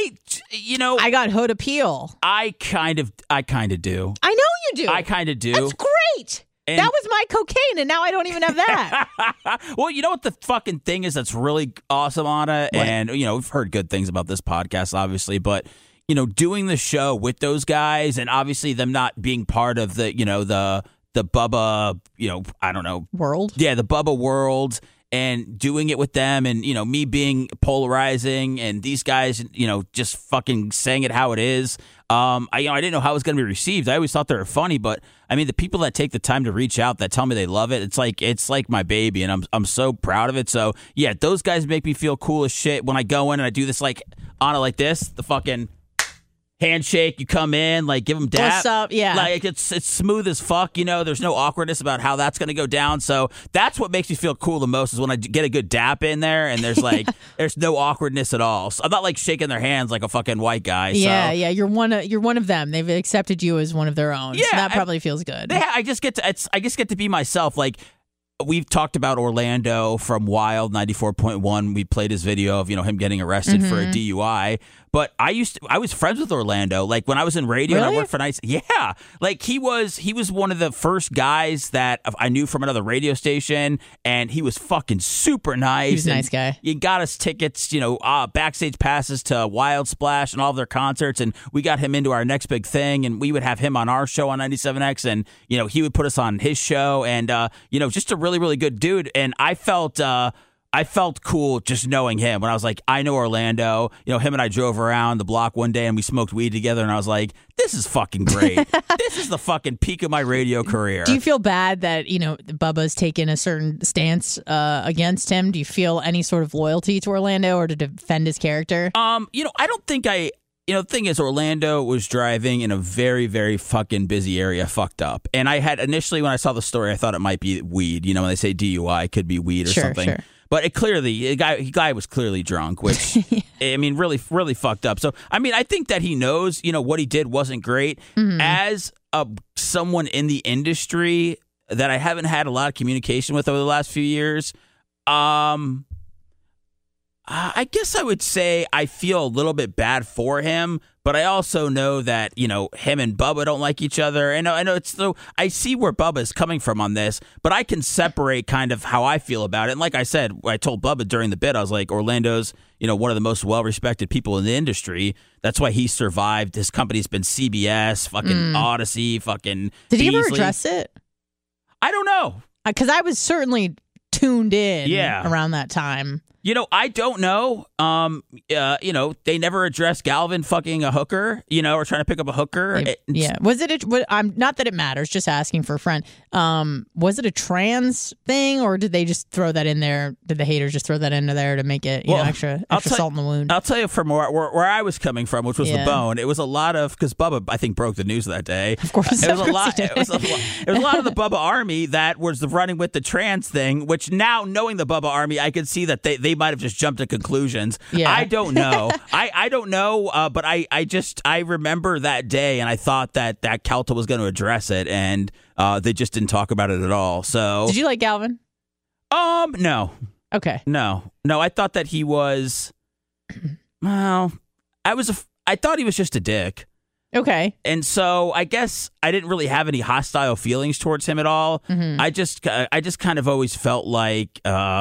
I got hood appeal. I kind of do. I know you do. I kind of do. That's great. And that was my cocaine, and now I don't even have that. Well, you know what the fucking thing is that's really awesome, Anna? What? And, we've heard good things about this podcast, obviously, but, doing the show with those guys, and obviously them not being part of the, the Bubba, I don't know. World? Yeah, the Bubba world, and doing it with them, and, me being polarizing, and these guys, just fucking saying it how it is. I didn't know how it was going to be received. I always thought they were funny, but I mean, the people that take the time to reach out, that tell me they love it, it's like my baby, and I'm so proud of it. So yeah, those guys make me feel cool as shit when I go in and I do this like Anna like this, the fucking handshake. You come in, like give them dap. What's up? Yeah, like it's smooth as fuck. There's no awkwardness about how that's going to go down. So that's what makes me feel cool the most is when I get a good dap in there, and there's like there's no awkwardness at all. So I'm not like shaking their hands like a fucking white guy. Yeah, so. yeah. You're one of them. They've accepted you as one of their own. Yeah, so that probably feels good. I just get to be myself. Like. We've talked about Orlando from Wild 94.1. We played his video of him getting arrested for a DUI. But I was friends with Orlando. Like when I was in radio and I worked for Nice. Yeah, like he was one of the first guys that I knew from another radio station, and he was fucking super nice. He was a nice guy. He got us tickets, backstage passes to Wild Splash and all of their concerts, and we got him into our next big thing, and we would have him on our show on 97X, and he would put us on his show, and just a really, really good dude. And I felt cool just knowing him when I was like, I know Orlando. Him and I drove around the block one day and we smoked weed together, and I was like, this is fucking great. This is the fucking peak of my radio career. Do you feel bad that, Bubba's taken a certain stance against him? Do you feel any sort of loyalty to Orlando or to defend his character? I don't think the thing is, Orlando was driving in a very, very fucking busy area, fucked up. And I had initially, when I saw the story, I thought it might be weed. When they say DUI, it could be weed or something. Sure. But the guy was clearly drunk, which, I mean, really, really fucked up. So, I mean, I think that he knows, what he did wasn't great. Mm-hmm. As someone in the industry that I haven't had a lot of communication with over the last few years, I guess I would say I feel a little bit bad for him, but I also know that, him and Bubba don't like each other. And I know it's so I see where Bubba is coming from on this, but I can separate kind of how I feel about it. And like I said, I told Bubba during the bit, I was like, Orlando's, one of the most well-respected people in the industry. That's why he survived. His company's been CBS, fucking Odyssey, fucking Did he Beasley. ever address it? I don't know. Because I was certainly tuned in around that time. I don't know. They never addressed Galvin fucking a hooker, or trying to pick up a hooker. Was it not that it matters, just asking for a friend. Was it a trans thing, or did they just throw that in there? Did the haters just throw that into there to make it extra salt in the wound? I'll tell you from where I was coming from, which was the Bone. It was a lot of, because Bubba, I think, broke the news that day. Of course. It was a lot. It was a lot of the Bubba Army that was running with the trans thing, which now, knowing the Bubba Army, I could see that they might have just jumped to conclusions. Yeah. I don't know. I don't know, but I remember that day, and I thought that Calta was going to address it, and they just didn't talk about it at all. So, did you like Galvin? No. Okay. No. I thought that he was. Well, I thought he was just a dick. Okay. And so I guess I didn't really have any hostile feelings towards him at all. Mm-hmm. I just kind of always felt like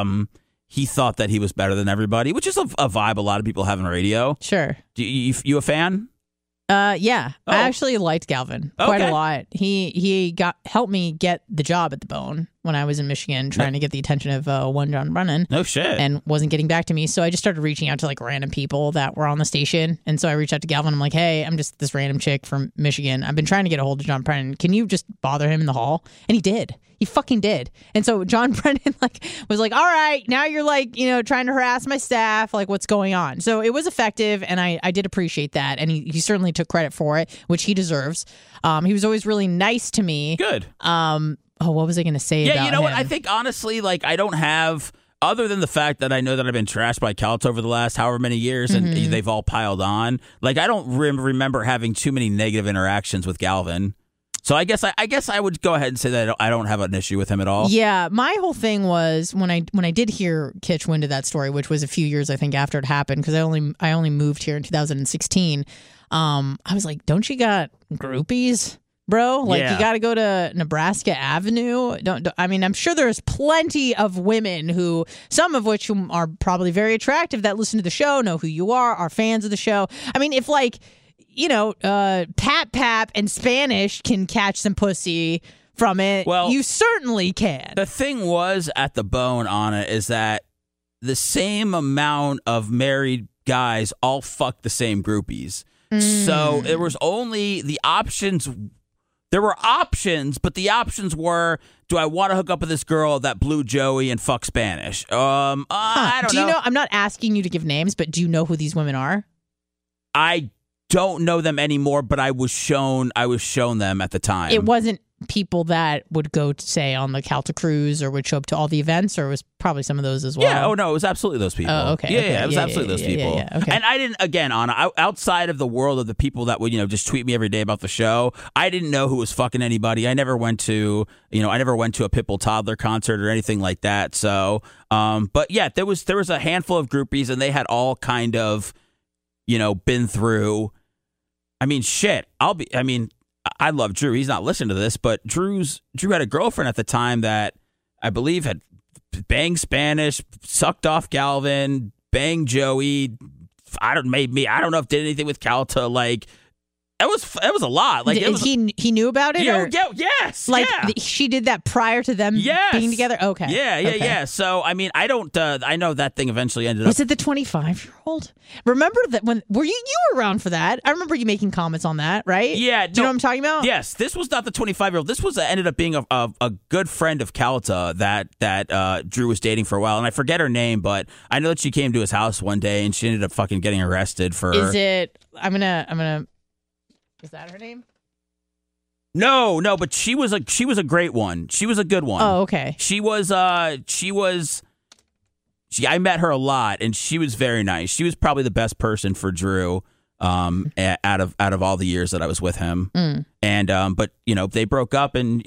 he thought that he was better than everybody, which is a vibe a lot of people have on radio. Sure. You a fan? Yeah. Oh. I actually liked Galvin quite a lot. He helped me get the job at the Bone when I was in Michigan, trying to get the attention of one John Brennan. No shit. And wasn't getting back to me. So I just started reaching out to like random people that were on the station. And so I reached out to Galvin. I'm like, hey, I'm just this random chick from Michigan. I've been trying to get a hold of John Brennan. Can you just bother him in the hall? And he did. He fucking did. And so John Brennan was like, all right, now you're trying to harass my staff. Like, what's going on? So it was effective, and I did appreciate that. And he certainly took credit for it, which he deserves. He was always really nice to me. Good. What was I going to say about him? Yeah, you know what? I think, honestly, I don't have, other than the fact that I know that I've been trashed by Calta over the last however many years, and they've all piled on, I don't remember having too many negative interactions with Galvin. So I guess I would go ahead and say that I don't have an issue with him at all. Yeah, my whole thing was when I did hear Kitch Winded that story, which was a few years I think after it happened, because I only moved here in 2016. I was like, don't you got groupies, bro? You got to go to Nebraska Avenue. I'm sure there's plenty of women who, some of which are probably very attractive, that listen to the show, know who you are fans of the show. I mean, if Pap and Spanish can catch some pussy from it, well, you certainly can. The thing was at the Bone on it is that the same amount of married guys all fuck the same groupies. So there was only the options. There were options, but the options were, do I want to hook up with this girl that blew Joey and fuck Spanish? I don't know. Do you know? I'm not asking you to give names, but do you know who these women are? I don't know them anymore, but I was shown them at the time. It wasn't people that would go to, say, on the Calta cruise or would show up to all the events, or it was probably some of those as well? Yeah, it was absolutely those people. Oh, okay. Yeah, it was absolutely those people. Yeah, okay. And I didn't, again, Anna, outside of the world of the people that would, just tweet me every day about the show, I didn't know who was fucking anybody. I never went to a Pitbull Toddler concert or anything like that. So, but yeah, there was a handful of groupies, and they had all kind of, been through. I mean, shit. I love Drew. He's not listening to this, but Drew had a girlfriend at the time that I believe had banged Spanish, sucked off Galvin, banged Joey. I don't know if did anything with Calta. Like, that was a lot. Like, he knew about it. Yes. Like, yeah. she did that prior to them being together. Okay. Yeah. So I mean, I don't. I know that thing eventually ended up. Was it the 25-year-old? Remember that when you were around for that? I remember you making comments on that, right? Yeah. Do you know what I'm talking about? Yes. This was not the 25-year-old. This was ended up being a good friend of Calta that Drew was dating for a while, and I forget her name, but I know that she came to his house one day and she ended up fucking getting arrested for. Is it? I'm gonna. Is that her name? No, but she was a great one. She was a good one. Oh, okay. I met her a lot, and she was very nice. She was probably the best person for Drew out of all the years that I was with him. And but they broke up, and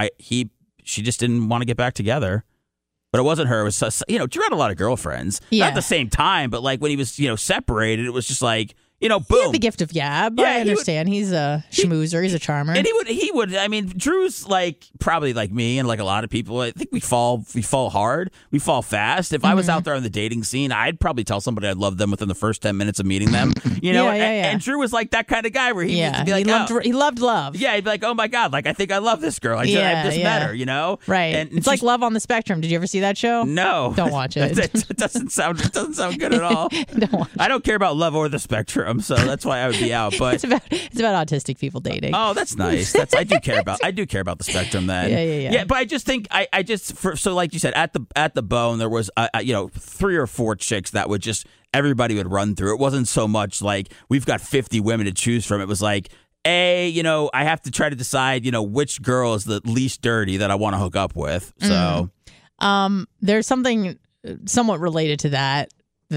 she just didn't want to get back together. But it wasn't her. It was Drew had a lot of girlfriends. Yeah. Not at the same time, but like when he was separated, it was just like. Boom. He had the gift of gab. Yeah, I understand. He's a schmoozer. He's a charmer. And he would. I mean, Drew's like probably like me and like a lot of people. I think we fall hard. We fall fast. If I was out there on the dating scene, I'd probably tell somebody I love them within the first 10 minutes of meeting them. And Drew was like that kind of guy where he used to be like, he loved love. Yeah, he'd be like, oh my God, like I think I love this girl. I just met her. Right. And it's like Love on the Spectrum. Did you ever see that show? No, don't watch it. It doesn't sound good at all. I don't care about Love or the Spectrum, so that's why I would be out. But it's about autistic people dating. Oh, that's nice. I do care about the Spectrum then. Yeah. But I just think so like you said at the Bone there was 3 or 4 chicks that would just everybody would run through. It wasn't so much like we've got 50 women to choose from. It was like I have to try to decide which girl is the least dirty that I want to hook up with. So there's something somewhat related to that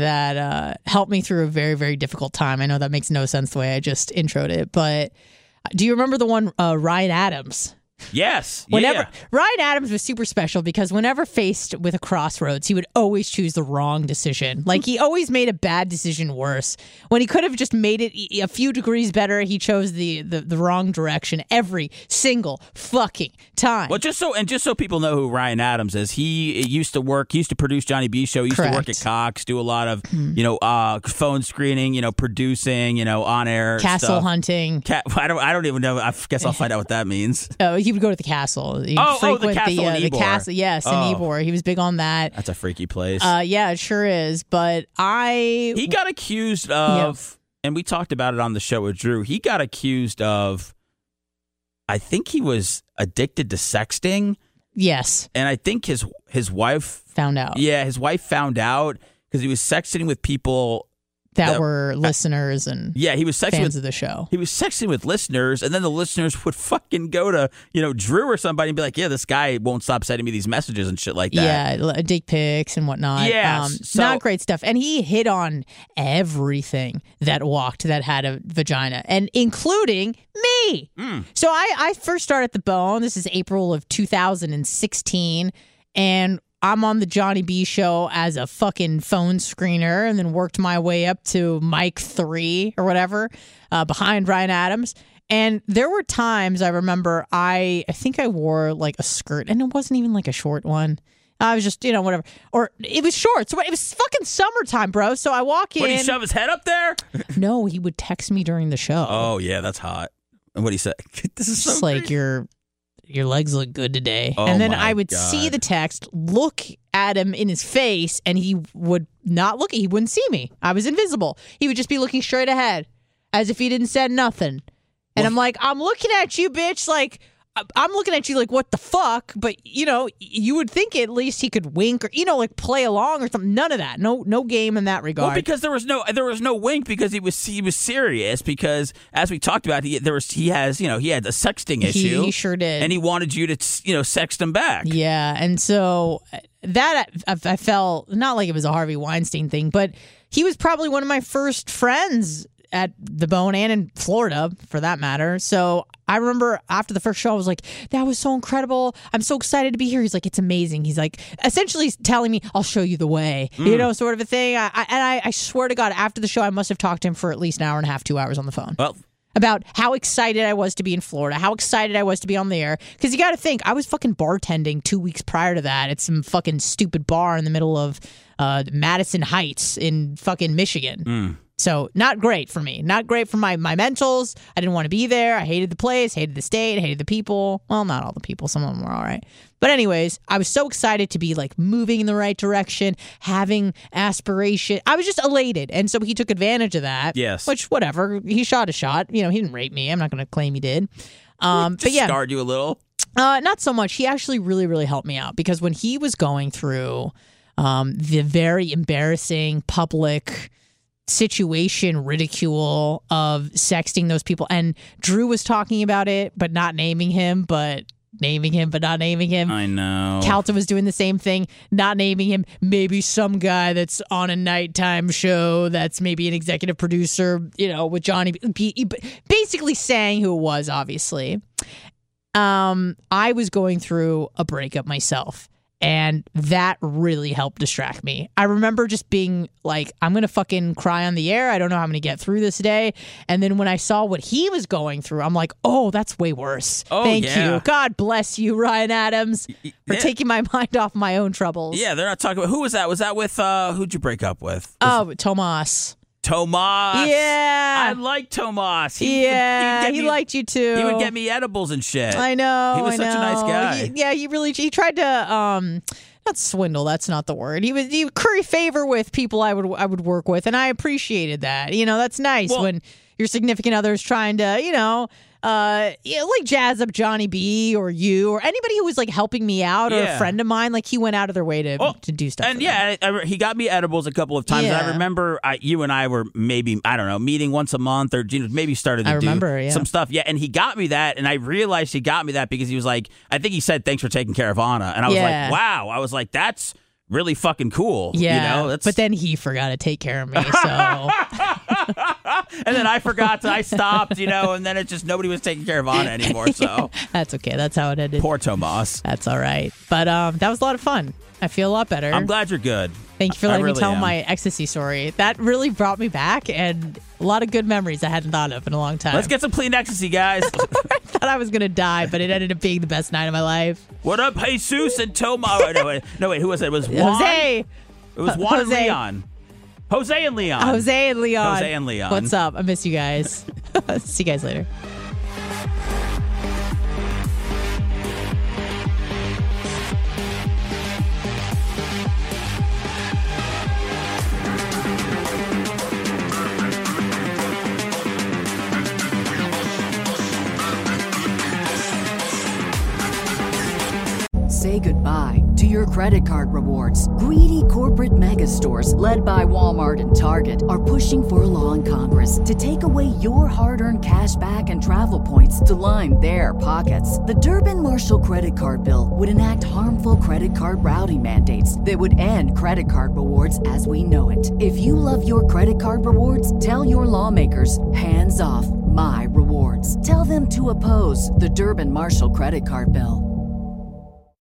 helped me through a very, very difficult time. I know that makes no sense the way I just introed it, but do you remember the one Ryan Adams? Yes. Ryan Adams was super special because whenever faced with a crossroads, he would always choose the wrong decision. Like he always made a bad decision worse. When he could have just made it a few degrees better, he chose the wrong direction every single fucking time. Well, just so people know who Ryan Adams is, he used to produce Johnny B's show. He used to work at Cox, do a lot of phone screening, producing, on air castle stuff. Hunting. I don't even know. I guess I'll find out what that means. He would go to the castle. The castle in Ybor. The castle, yes, in Ybor. He was big on that. That's a freaky place. Yeah, it sure is. But he got accused of, and we talked about it on the show with Drew. He got accused of, I think he was addicted to sexting. Yes, and I think his wife found out. Yeah, his wife found out because he was sexting with people that were listeners and he was sexting fans of the show. He was sexting with listeners, and then the listeners would fucking go to Drew or somebody and be like, "Yeah, this guy won't stop sending me these messages and shit like that." Yeah, dick pics and whatnot. Yeah, not great stuff. And he hit on everything that walked that had a vagina, and including me. So I first started at the Bone. This is April of 2016, and I'm on the Johnny B show as a fucking phone screener, and then worked my way up to Mike 3 or whatever behind Ryan Adams. And there were times I remember I think I wore like a skirt, and it wasn't even like a short one. I was just, whatever. Or it was short. So it was fucking summertime, bro. So I walk in. Would he shove his head up there? No, he would text me during the show. Oh, yeah, that's hot. And what he said? This is just so like great. Your legs look good today. Oh, and then my I would God. see the text, look at him in his face, and he would not look. He wouldn't see me. I was invisible. He would just be looking straight ahead. as if he didn't said nothing. And I'm like, I'm looking at you, bitch. Like, I'm looking at you like, what the fuck? But, you would think at least he could wink or, like play along or something. None of that. No game in that regard. Well, because there was no wink because he was serious because as we talked about, he had a sexting issue. He sure did. And he wanted you to, sext him back. Yeah. And so that I felt not like it was a Harvey Weinstein thing, but he was probably one of my first friends at the Bone and in Florida, for that matter. So I remember after the first show, I was like, that was so incredible. I'm so excited to be here. He's like, it's amazing. He's like, essentially telling me, I'll show you the way, sort of a thing. I swear to God, after the show, I must have talked to him for at least an hour and a half, 2 hours on the phone. Well, about how excited I was to be in Florida, how excited I was to be on the air. Because you got to think, I was fucking bartending 2 weeks prior to that at some fucking stupid bar in the middle of Madison Heights in fucking Michigan. So not great for me. Not great for my mentals. I didn't want to be there. I hated the place, hated the state, hated the people. Well, not all the people. Some of them were all right. But anyways, I was so excited to be like moving in the right direction, having aspiration. I was just elated. And so he took advantage of that. Yes. Which, whatever. He shot a shot. He didn't rape me. I'm not going to claim he did. But yeah. Scarred you a little? Not so much. He actually really, really helped me out because when he was going through the very embarrassing public situation ridicule of sexting those people, and Drew was talking about it but not naming him, but naming him but not naming him. I know. Calta was doing the same thing, not naming him. Maybe some guy that's on a nighttime show that's maybe an executive producer, with Johnny B. Basically saying who it was, obviously. I was going through a breakup myself. And that really helped distract me. I remember just being like, I'm going to fucking cry on the air. I don't know how I'm going to get through this day. And then when I saw what he was going through, I'm like, oh, that's way worse. Oh, Thank yeah. you. God bless you, Ryan Adams, for taking my mind off my own troubles. Yeah, they're not talking about... Who was that? Was that with... who'd you break up with? Tomas. Tomas. Yeah. I like Tomas. He liked you too. He would get me edibles and shit. I know. He was such a nice guy. He tried to not swindle, that's not the word. He would curry favor with people I would work with, and I appreciated that. That's nice when your significant other is trying to, like jazz up Johnny B or you or anybody who was like helping me out or a friend of mine. Like he went out of their way to do stuff. And he got me edibles a couple of times. Yeah. And I remember you and I were maybe, I don't know, meeting once a month or maybe started to do some stuff. Yeah, and he got me that, and I realized he got me that because he was like, I think he said, thanks for taking care of Anna. And I was like, wow. I was like, that's really fucking cool. Yeah. But then he forgot to take care of me, so... And then I forgot I stopped, and then it just nobody was taking care of Anna anymore. So that's okay. That's how it ended. Poor Tomas. That's all right. But that was a lot of fun. I feel a lot better. I'm glad you're good. Thank you for letting me tell my ecstasy story. That really brought me back, and a lot of good memories I hadn't thought of in a long time. Let's get some clean ecstasy, guys. I thought I was gonna die, but it ended up being the best night of my life. What up, Jesus and Tomas? No, wait. Who was it? It was Juan. Jose. It was Juan and Leon. Jose and Leon. Jose and Leon. What's up? I miss you guys. See you guys later. Say goodbye to your credit card rewards. Greedy corporate mega stores, led by Walmart and Target, are pushing for a law in Congress to take away your hard-earned cash back and travel points to line their pockets. The Durbin-Marshall credit card bill would enact harmful credit card routing mandates that would end credit card rewards as we know it. If you love your credit card rewards, tell your lawmakers, hands off my rewards. Tell them to oppose the Durbin-Marshall credit card bill.